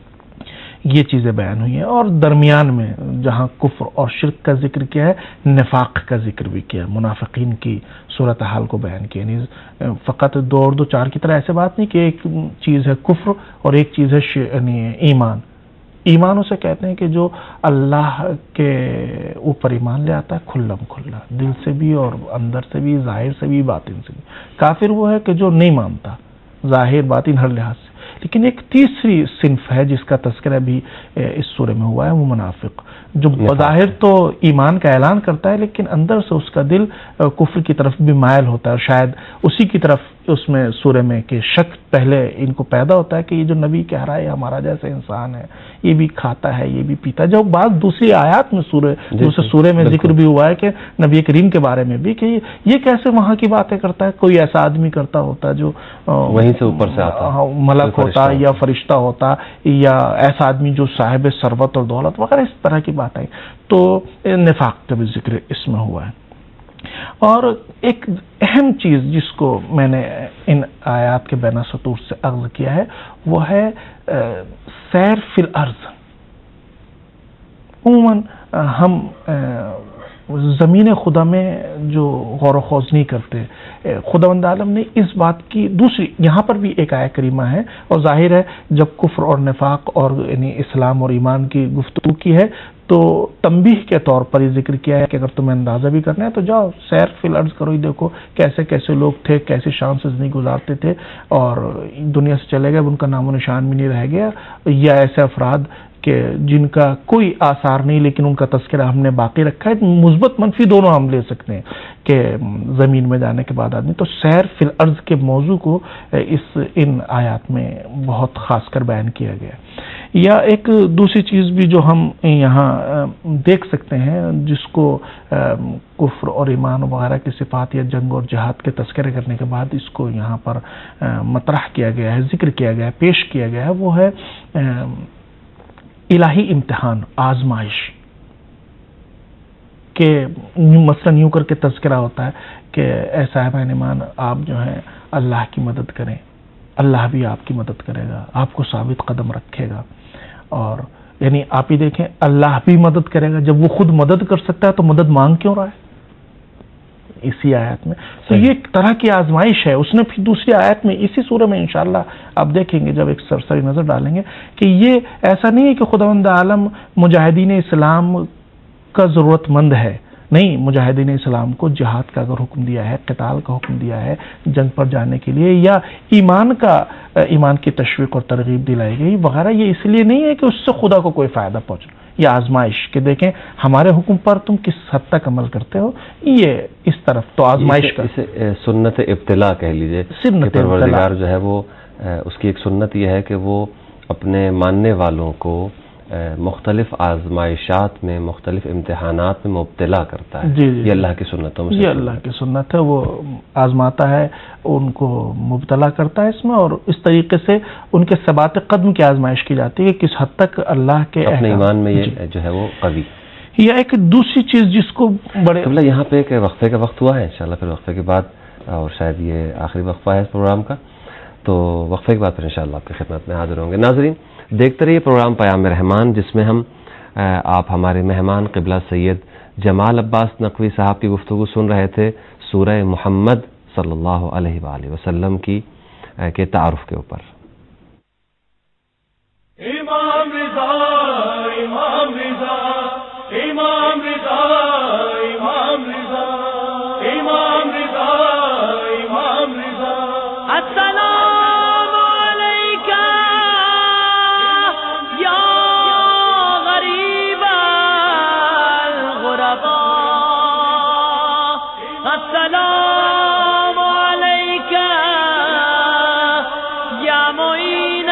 یہ چیزیں بیان ہوئی ہیں، اور درمیان میں جہاں کفر اور شرک کا ذکر کیا ہے، نفاق کا ذکر بھی کیا، منافقین کی صورتحال کو بیان کیا، یعنی فقط 2 اور 2 4 کی طرح ایسے بات نہیں کہ ایک چیز ہے کفر اور ایک چیز ہے یعنی ایمان۔ ایمان اسے کہتے ہیں کہ جو اللہ کے اوپر ایمان لے آتا ہے کھلم کھلا، دل سے بھی اور اندر سے بھی، ظاہر سے بھی، باطن سے بھی۔ کافر وہ ہے کہ جو نہیں مانتا، ظاہر باطن ہر لحاظ سے۔ لیکن ایک تیسری صنف ہے جس کا تذکرہ بھی اس سورہ میں ہوا ہے، وہ منافق، جو بظاہر تو ایمان کا اعلان کرتا ہے لیکن اندر سے اس کا دل کفر کی طرف بھی مائل ہوتا ہے، اور شاید اسی کی طرف اس میں سورہ میں کہ شک پہلے ان کو پیدا ہوتا ہے کہ یہ جو نبی کہہ رہا ہے ہمارا جیسا انسان ہے، یہ بھی کھاتا ہے، یہ بھی پیتا ہے۔ جب بعض دوسری آیات میں دوسرے سورے میں ذکر بھی ہوا ہے کہ نبی کریم کے بارے میں بھی کہ یہ کیسے وہاں کی باتیں کرتا ہے، کوئی ایسا آدمی کرتا ہوتا ہے جو وہیں سے اوپر سے آتا ہے، ملک ہوتا یا فرشتہ ہوتا یا ایسا آدمی جو صاحب ثروت اور دولت وغیرہ اس طرح کی بات آئی، تو نفاق کا بھی ذکر اس میں ہوا ہے۔ اور ایک اہم چیز جس کو میں نے ان آیات کے بین سطور سے عرض کیا ہے وہ ہے سیر فی الارض۔ عموماً ہم زمین خدا میں جو غور و خوض نہیں کرتے، خداوند عالم نے اس بات کی دوسری یہاں پر بھی ایک آیت کریمہ ہے، اور ظاہر ہے جب کفر اور نفاق اور یعنی اسلام اور ایمان کی گفتگو کی ہے تو تنبیہ کے طور پر یہ ذکر کیا ہے کہ اگر تمہیں اندازہ بھی کرنا ہے تو جاؤ سیر فی الارض کرو، ہی دیکھو کیسے کیسے لوگ تھے، کیسے شان سے زندگی گزارتے تھے اور دنیا سے چلے گئے، ان کا نام و نشان بھی نہیں رہ گیا، یا ایسے افراد کہ جن کا کوئی آثار نہیں لیکن ان کا تذکرہ ہم نے باقی رکھا ہے۔ مثبت منفی دونوں ہم لے سکتے ہیں کہ زمین میں جانے کے بعد آدمی تو سیر فی الارض کے موضوع کو ان آیات میں بہت خاص کر بیان کیا گیا۔ یا ایک دوسری چیز بھی جو ہم یہاں دیکھ سکتے ہیں جس کو کفر اور ایمان وغیرہ کی صفات یا جنگ اور جہاد کے تذکرے کرنے کے بعد اس کو یہاں پر مطرح کیا گیا ہے، ذکر کیا گیا ہے، پیش کیا گیا ہے، وہ ہے الہی امتحان، آزمائش، کہ مثلا یوں کر کے تذکرہ ہوتا ہے کہ اے صاحبان ایمان آپ جو ہیں اللہ کی مدد کریں، اللہ بھی آپ کی مدد کرے گا، آپ کو ثابت قدم رکھے گا۔ اور یعنی آپ ہی دیکھیں اللہ بھی مدد کرے گا، جب وہ خود مدد کر سکتا ہے تو مدد مانگ کیوں رہا ہے اسی آیت میں؟ تو یہ ایک طرح کی آزمائش ہے۔ اس نے پھر دوسری آیت میں اسی سورہ میں انشاءاللہ آپ دیکھیں گے جب ایک سرسری نظر ڈالیں گے کہ یہ ایسا نہیں ہے کہ خداوند عالم مجاہدین اسلام کا ضرورت مند ہے، نہیں، مجاہدین اسلام کو جہاد کا اگر حکم دیا ہے، قتال کا حکم دیا ہے، جنگ پر جانے کے لیے، یا ایمان کی تشویق اور ترغیب دلائی گئی وغیرہ، یہ اس لیے نہیں ہے کہ اس سے خدا کو کوئی فائدہ پہنچے، یہ آزمائش کہ دیکھیں ہمارے حکم پر تم کس حد تک عمل کرتے ہو، یہ اس طرف تو آزمائش کا سنت ابتلا کہہ لیجئے، پروردگار جو ہے وہ اس کی ایک سنت یہ ہے کہ وہ اپنے ماننے والوں کو مختلف آزمائشات میں، مختلف امتحانات میں مبتلا کرتا ہے۔ جی یہ اللہ کی سنتوں میں یہ اللہ کی سنت ہے، وہ آزماتا ہے، ان کو مبتلا کرتا ہے اس میں، اور اس طریقے سے ان کے ثبات قدم کی آزمائش کی جاتی ہے کہ کس حد تک اللہ کے اپنے ایمان میں یہ جو ہے وہ قوی۔ یا ایک دوسری چیز جس کو بڑے یہاں پہ ایک وقفے کا وقت ہوا ہے، انشاءاللہ پھر وقفے کے بعد، اور شاید یہ آخری وقفہ ہے اس پروگرام کا، تو وقفے کے بعد پھر انشاءاللہ آپ کی خدمت میں حاضر ہوں گے۔ ناظرین دیکھتے رہیے پروگرام پیام رحمان، جس میں ہم آپ ہمارے مہمان قبلہ سید جمال عباس نقوی صاحب کی گفتگو سن رہے تھے سورہ محمد صلی اللہ علیہ وآلہ وسلم کے تعارف کے اوپر۔ امام رضا، امام رضا، امام رضا، امام رضا، امام رضا، امام رضا، السلام علیکہ یا غریب الغرباء، السلام علیکہ یا معین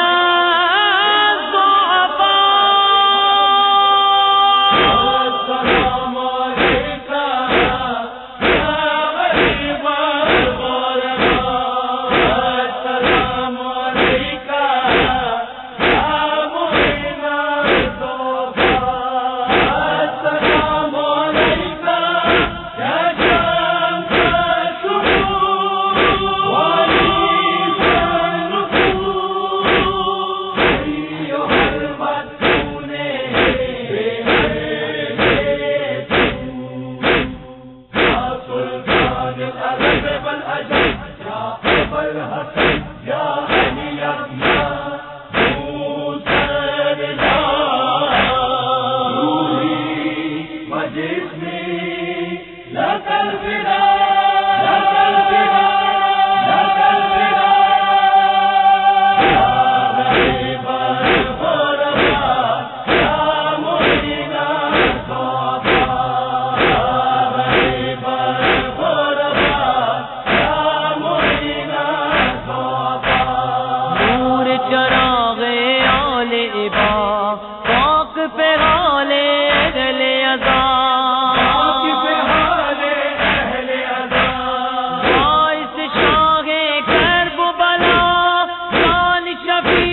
شفیع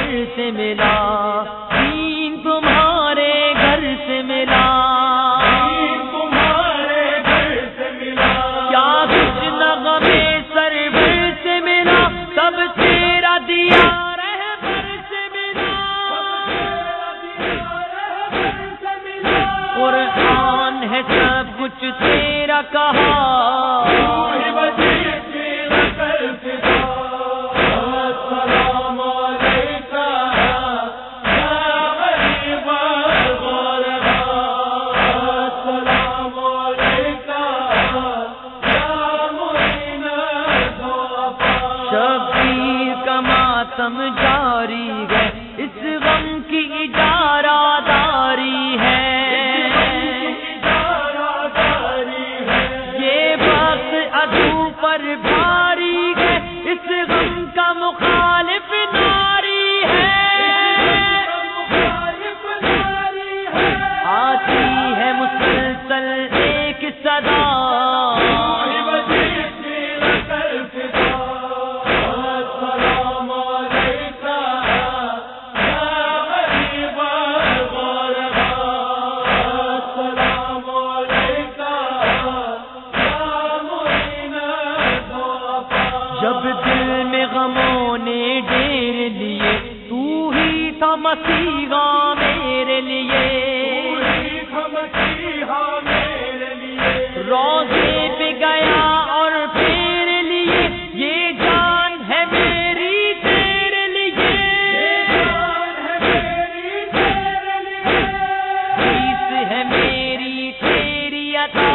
سے ملا، دین تمہارے گھر سے ملا، دین تمہارے گھر سے ملا، کیا کچھ نغمے سرور سے ملا، سب تیرا دیا رہبر سے ملا، قرآن ہے سب کچھ تیرا کہا، جاری ہے اس غم کی اجارہ داری ہے، یہ بات عدو پر بھاری ہے، اس غم کا مخالف ناری ہے، آتی ہے مسلسل ایک صدا، مسیحا میرے لیے، روزے پہ گیا اور تیرے لیے، یہ جان ہے میری تیرے لیے، فیس ہے میری تیری عطا،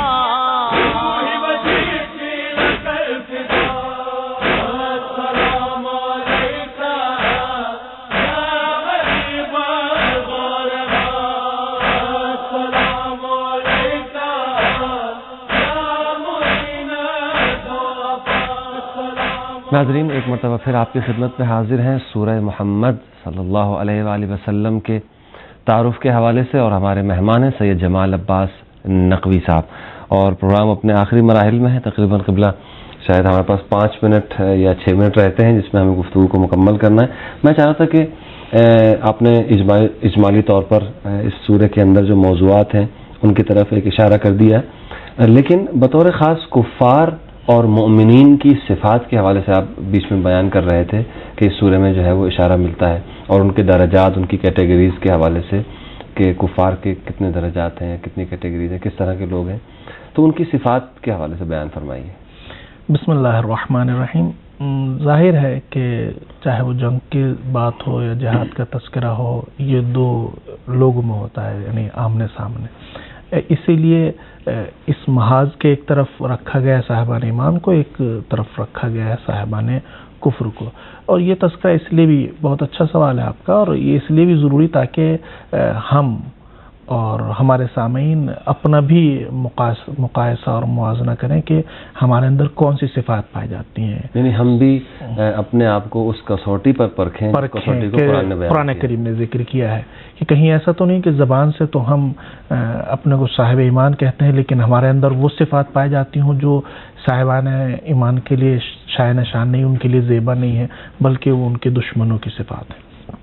ناظرین، ایک مرتبہ پھر آپ کی خدمت میں حاضر ہیں سورہ محمد صلی اللہ علیہ وآلہ وسلم کے تعارف کے حوالے سے، اور ہمارے مہمان ہیں سید جمال عباس نقوی صاحب، اور پروگرام اپنے آخری مراحل میں ہے، تقریباً قبلہ شاید ہمارے پاس 5 منٹ یا 6 منٹ رہتے ہیں جس میں ہمیں گفتگو کو مکمل کرنا ہے۔ میں چاہ رہا تھا کہ آپ نے اجمالی طور پر اس سورہ کے اندر جو موضوعات ہیں ان کی طرف ایک اشارہ کر دیا ہے، لیکن بطور خاص کفار اور مؤمنین کی صفات کے حوالے سے آپ بیچ میں بیان کر رہے تھے کہ اس سورہ میں جو ہے وہ اشارہ ملتا ہے، اور ان کے درجات، ان کی کیٹیگریز کے حوالے سے کہ کفار کے کتنے درجات ہیں، کتنی کیٹیگریز ہیں، کس طرح کے لوگ ہیں، تو ان کی صفات کے حوالے سے بیان فرمائیے۔ بسم اللہ الرحمن الرحیم۔ ظاہر ہے کہ چاہے وہ جنگ کی بات ہو یا جہاد کا تذکرہ ہو، یہ دو لوگوں میں ہوتا ہے، یعنی آمنے سامنے، اسی لیے اس محاذ کے ایک طرف رکھا گیا ہے صاحبان ایمان کو، ایک طرف رکھا گیا ہے صاحبان کفر کو، اور یہ تذکرہ اس لیے بھی بہت اچھا سوال ہے آپ کا، اور یہ اس لیے بھی ضروری تاکہ ہم اور ہمارے سامعین اپنا بھی مقایسہ اور موازنہ کریں کہ ہمارے اندر کون سی صفات پائی جاتی ہیں، یعنی ہم بھی اپنے آپ کو اس کسوٹی پر پرکھیں کہ قرآن کریم نے ذکر کیا ہے، کہ کہیں ایسا تو نہیں کہ زبان سے تو ہم اپنے کو صاحب ایمان کہتے ہیں لیکن ہمارے اندر وہ صفات پائی جاتی ہوں جو صاحبان ایمان کے لیے شائع نشان نہیں، ان کے لیے زیبا نہیں ہے، بلکہ وہ ان کے دشمنوں کی صفات ہیں۔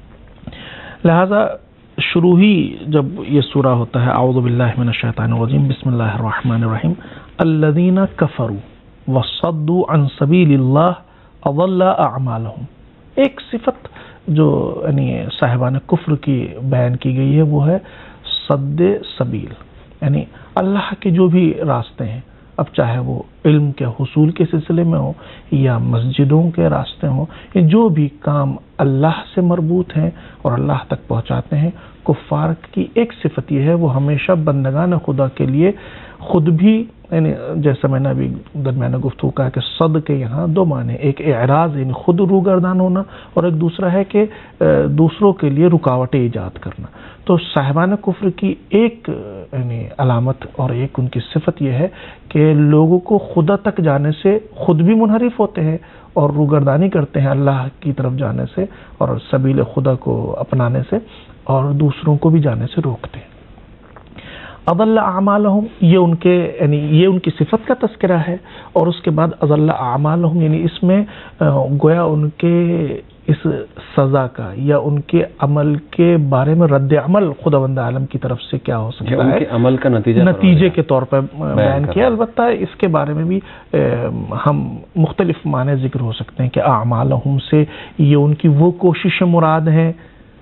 لہذا شروع ہی جب یہ سورہ ہوتا ہے اعوذ باللہ من الشیطان الرجیم بسم اللہ الرحمن الرحیم، الذین کفروا وصدوا عن سبیل اللہ اضل اعمالهم، ایک صفت جو یعنی صاحبان کفر کی بیان کی گئی ہے وہ ہے صد سبیل، یعنی اللہ کے جو بھی راستے ہیں، اب چاہے وہ علم کے حصول کے سلسلے میں ہو یا مسجدوں کے راستے ہوں، یا جو بھی کام اللہ سے مربوط ہیں اور اللہ تک پہنچاتے ہیں، کفار کی ایک صفت یہ ہے وہ ہمیشہ بندگان خدا کے لیے خود بھی، یعنی جیسا میں نے ابھی درمیان گفتگو کہا کہ صد کے یہاں دو معنی، ایک اعراض یعنی خود روگردان ہونا، اور ایک دوسرا ہے کہ دوسروں کے لیے رکاوٹیں ایجاد کرنا۔ تو صاحبان کفر کی ایک یعنی علامت اور ایک ان کی صفت یہ ہے کہ لوگوں کو خدا تک جانے سے خود بھی منحرف ہوتے ہیں اور روگردانی کرتے ہیں اللہ کی طرف جانے سے اور سبیل خدا کو اپنانے سے، اور دوسروں کو بھی جانے سے روکتے ہیں۔ اضل اعمالہم، یہ ان کے یعنی یہ ان کی صفت کا تذکرہ ہے، اور اس کے بعد اضل اعمالہم یعنی اس میں گویا ان کے اس سزا کا یا ان کے عمل کے بارے میں رد عمل خداوند عالم کی طرف سے کیا ہو سکتا ہے، ان کے عمل کا نتیجے کے طور پر بیان کیا۔ البتہ اس کے بارے میں بھی ہم مختلف معنی ذکر ہو سکتے ہیں کہ اعمالہم سے یہ ان کی وہ کوششیں مراد ہیں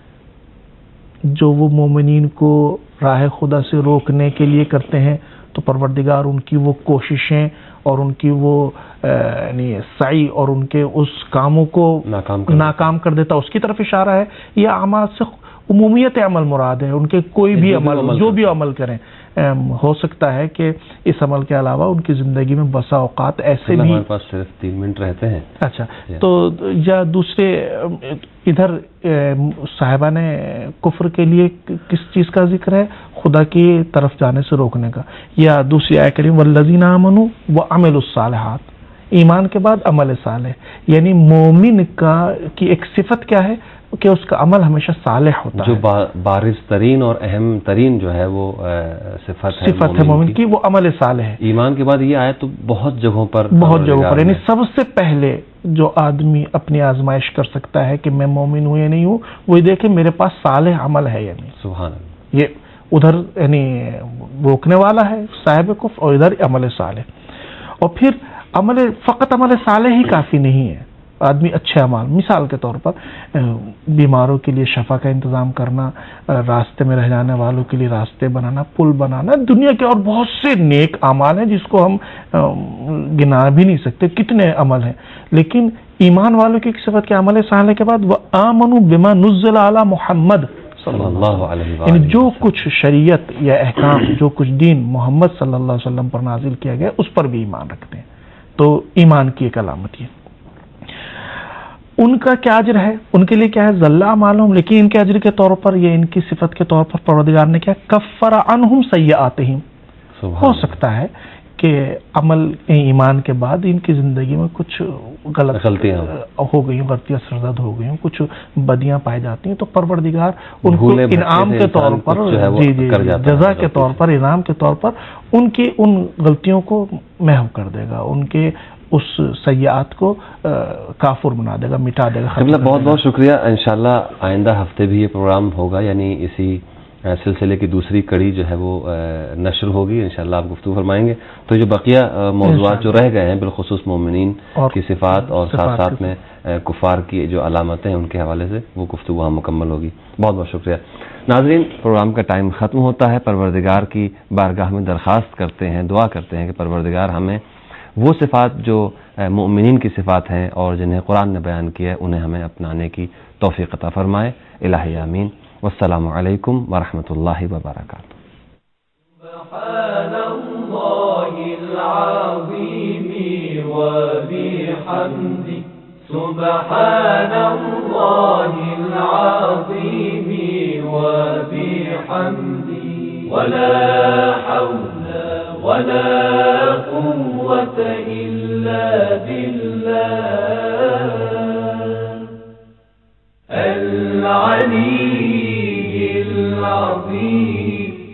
جو وہ مومنین کو راہ خدا سے روکنے کے لیے کرتے ہیں، تو پروردگار ان کی وہ کوششیں اور ان کی وہ یعنی سعی اور ان کے اس کاموں کو ناکام کر دیتا، اس کی طرف اشارہ ہے۔ یا اعمال سے عمومیت عمل مراد ہے، ان کے کوئی بھی عمل جو بھی عمل کریں، ہو سکتا ہے کہ اس عمل کے علاوہ ان کی زندگی میں بسا اوقات ایسے بھی، ہمارے پاس صرف 3 منٹ رہتے ہیں۔ اچھا، تو یا دوسرے ادھر صاحبان کفر کے لیے کس چیز کا ذکر ہے؟ خدا کی طرف جانے سے روکنے کا۔ یا دوسری آیت کریم والذین آمنوا وعملوا الصالحات، ایمان کے بعد عمل صالح، یعنی مومن کی ایک صفت کیا ہے کہ اس کا عمل ہمیشہ صالح ہوتا ہے، جو بارز ترین اور اہم ترین جو ہے وہ صفت ہے مومن کی، وہ عمل صالح ہے۔ ایمان کے بعد یہ آیت تو بہت جگہوں پر یعنی سب سے پہلے جو آدمی اپنی آزمائش کر سکتا ہے کہ میں مومن ہوں یا نہیں ہوں، وہی دیکھیں میرے پاس صالح عمل ہے یا نہیں۔ سبحان اللہ۔ یہ ادھر یعنی روکنے والا ہے صاحب کفر، اور ادھر عمل صالح۔ اور پھر فقط عمل صالح ہی کافی نہیں ہے، آدمی اچھے اعمال، مثال کے طور پر بیماروں کے لیے شفا کا انتظام کرنا، راستے میں رہ جانے والوں کے لیے راستے بنانا، پل بنانا، دنیا کے اور بہت سے نیک اعمال ہیں جس کو ہم گنا بھی نہیں سکتے، کتنے عمل ہیں۔ لیکن ایمان والوں کی صفت کے عمل صالح کے بعد وآمنوا بما نزل علی محمد صلی اللہ علیہ وسلم، یعنی جو کچھ شریعت یا احکام، جو کچھ دین محمد صلی اللہ علیہ وسلم پر نازل کیا گیا اس پر بھی ایمان رکھتے ہیں۔ تو ایمان کی ایک علامت یہ۔ ان کا کیا اجر ہے؟ ان کے لیے کیا ہے؟ ذلہ معلوم، لیکن ان کے اجر کے طور پر یا ان کی صفت کے طور پر پروردگار نے کیا کفر عنہم سیئاتہم، ہو سکتا ہے کہ عمل ایمان کے بعد ان کی زندگی میں کچھ غلطیاں ہو گئی ہوں، غلطیاں سرزد ہو گئی ہوں، کچھ بدیاں پائی جاتی ہیں، تو پروردگار ان کو انعام کے طور پر، جزا کے طور پر، انعام کے طور پر ان کی ان غلطیوں کو محو کر دے گا، ان کے اس سیئات کو کافر بنا دے گا، مٹا دے گا۔ بہت بہت شکریہ۔ انشاءاللہ آئندہ ہفتے بھی یہ پروگرام ہوگا، یعنی اسی سلسلے کی دوسری کڑی جو ہے وہ نشر ہوگی، انشاءاللہ آپ گفتگو فرمائیں گے۔ تو جو بقیہ موضوعات جو رہ گئے ہیں بالخصوص مومنین کی صفات اور ساتھ ساتھ میں کفار کی جو علامتیں ہیں ان کے حوالے سے وہ گفتگو ہم مکمل ہوگی۔ بہت بہت شکریہ ناظرین، پروگرام کا ٹائم ختم ہوتا ہے۔ پروردگار کی بارگاہ میں درخواست کرتے ہیں، دعا کرتے ہیں کہ پروردگار ہمیں وہ صفات جو مومنین کی صفات ہیں اور جنہیں قرآن نے بیان کیا ہے انہیں ہمیں اپنانے کی توفیق عطا فرمائے۔ الہی آمین۔ والسلام علیکم ورحمۃ اللہ وبرکاتہ۔ سبحان اللہ العظیم وبحمدہ، سبحان اللہ العظیم وبحمدہ، ولا حول ولا قوة إلا بالله العلي العظيم۔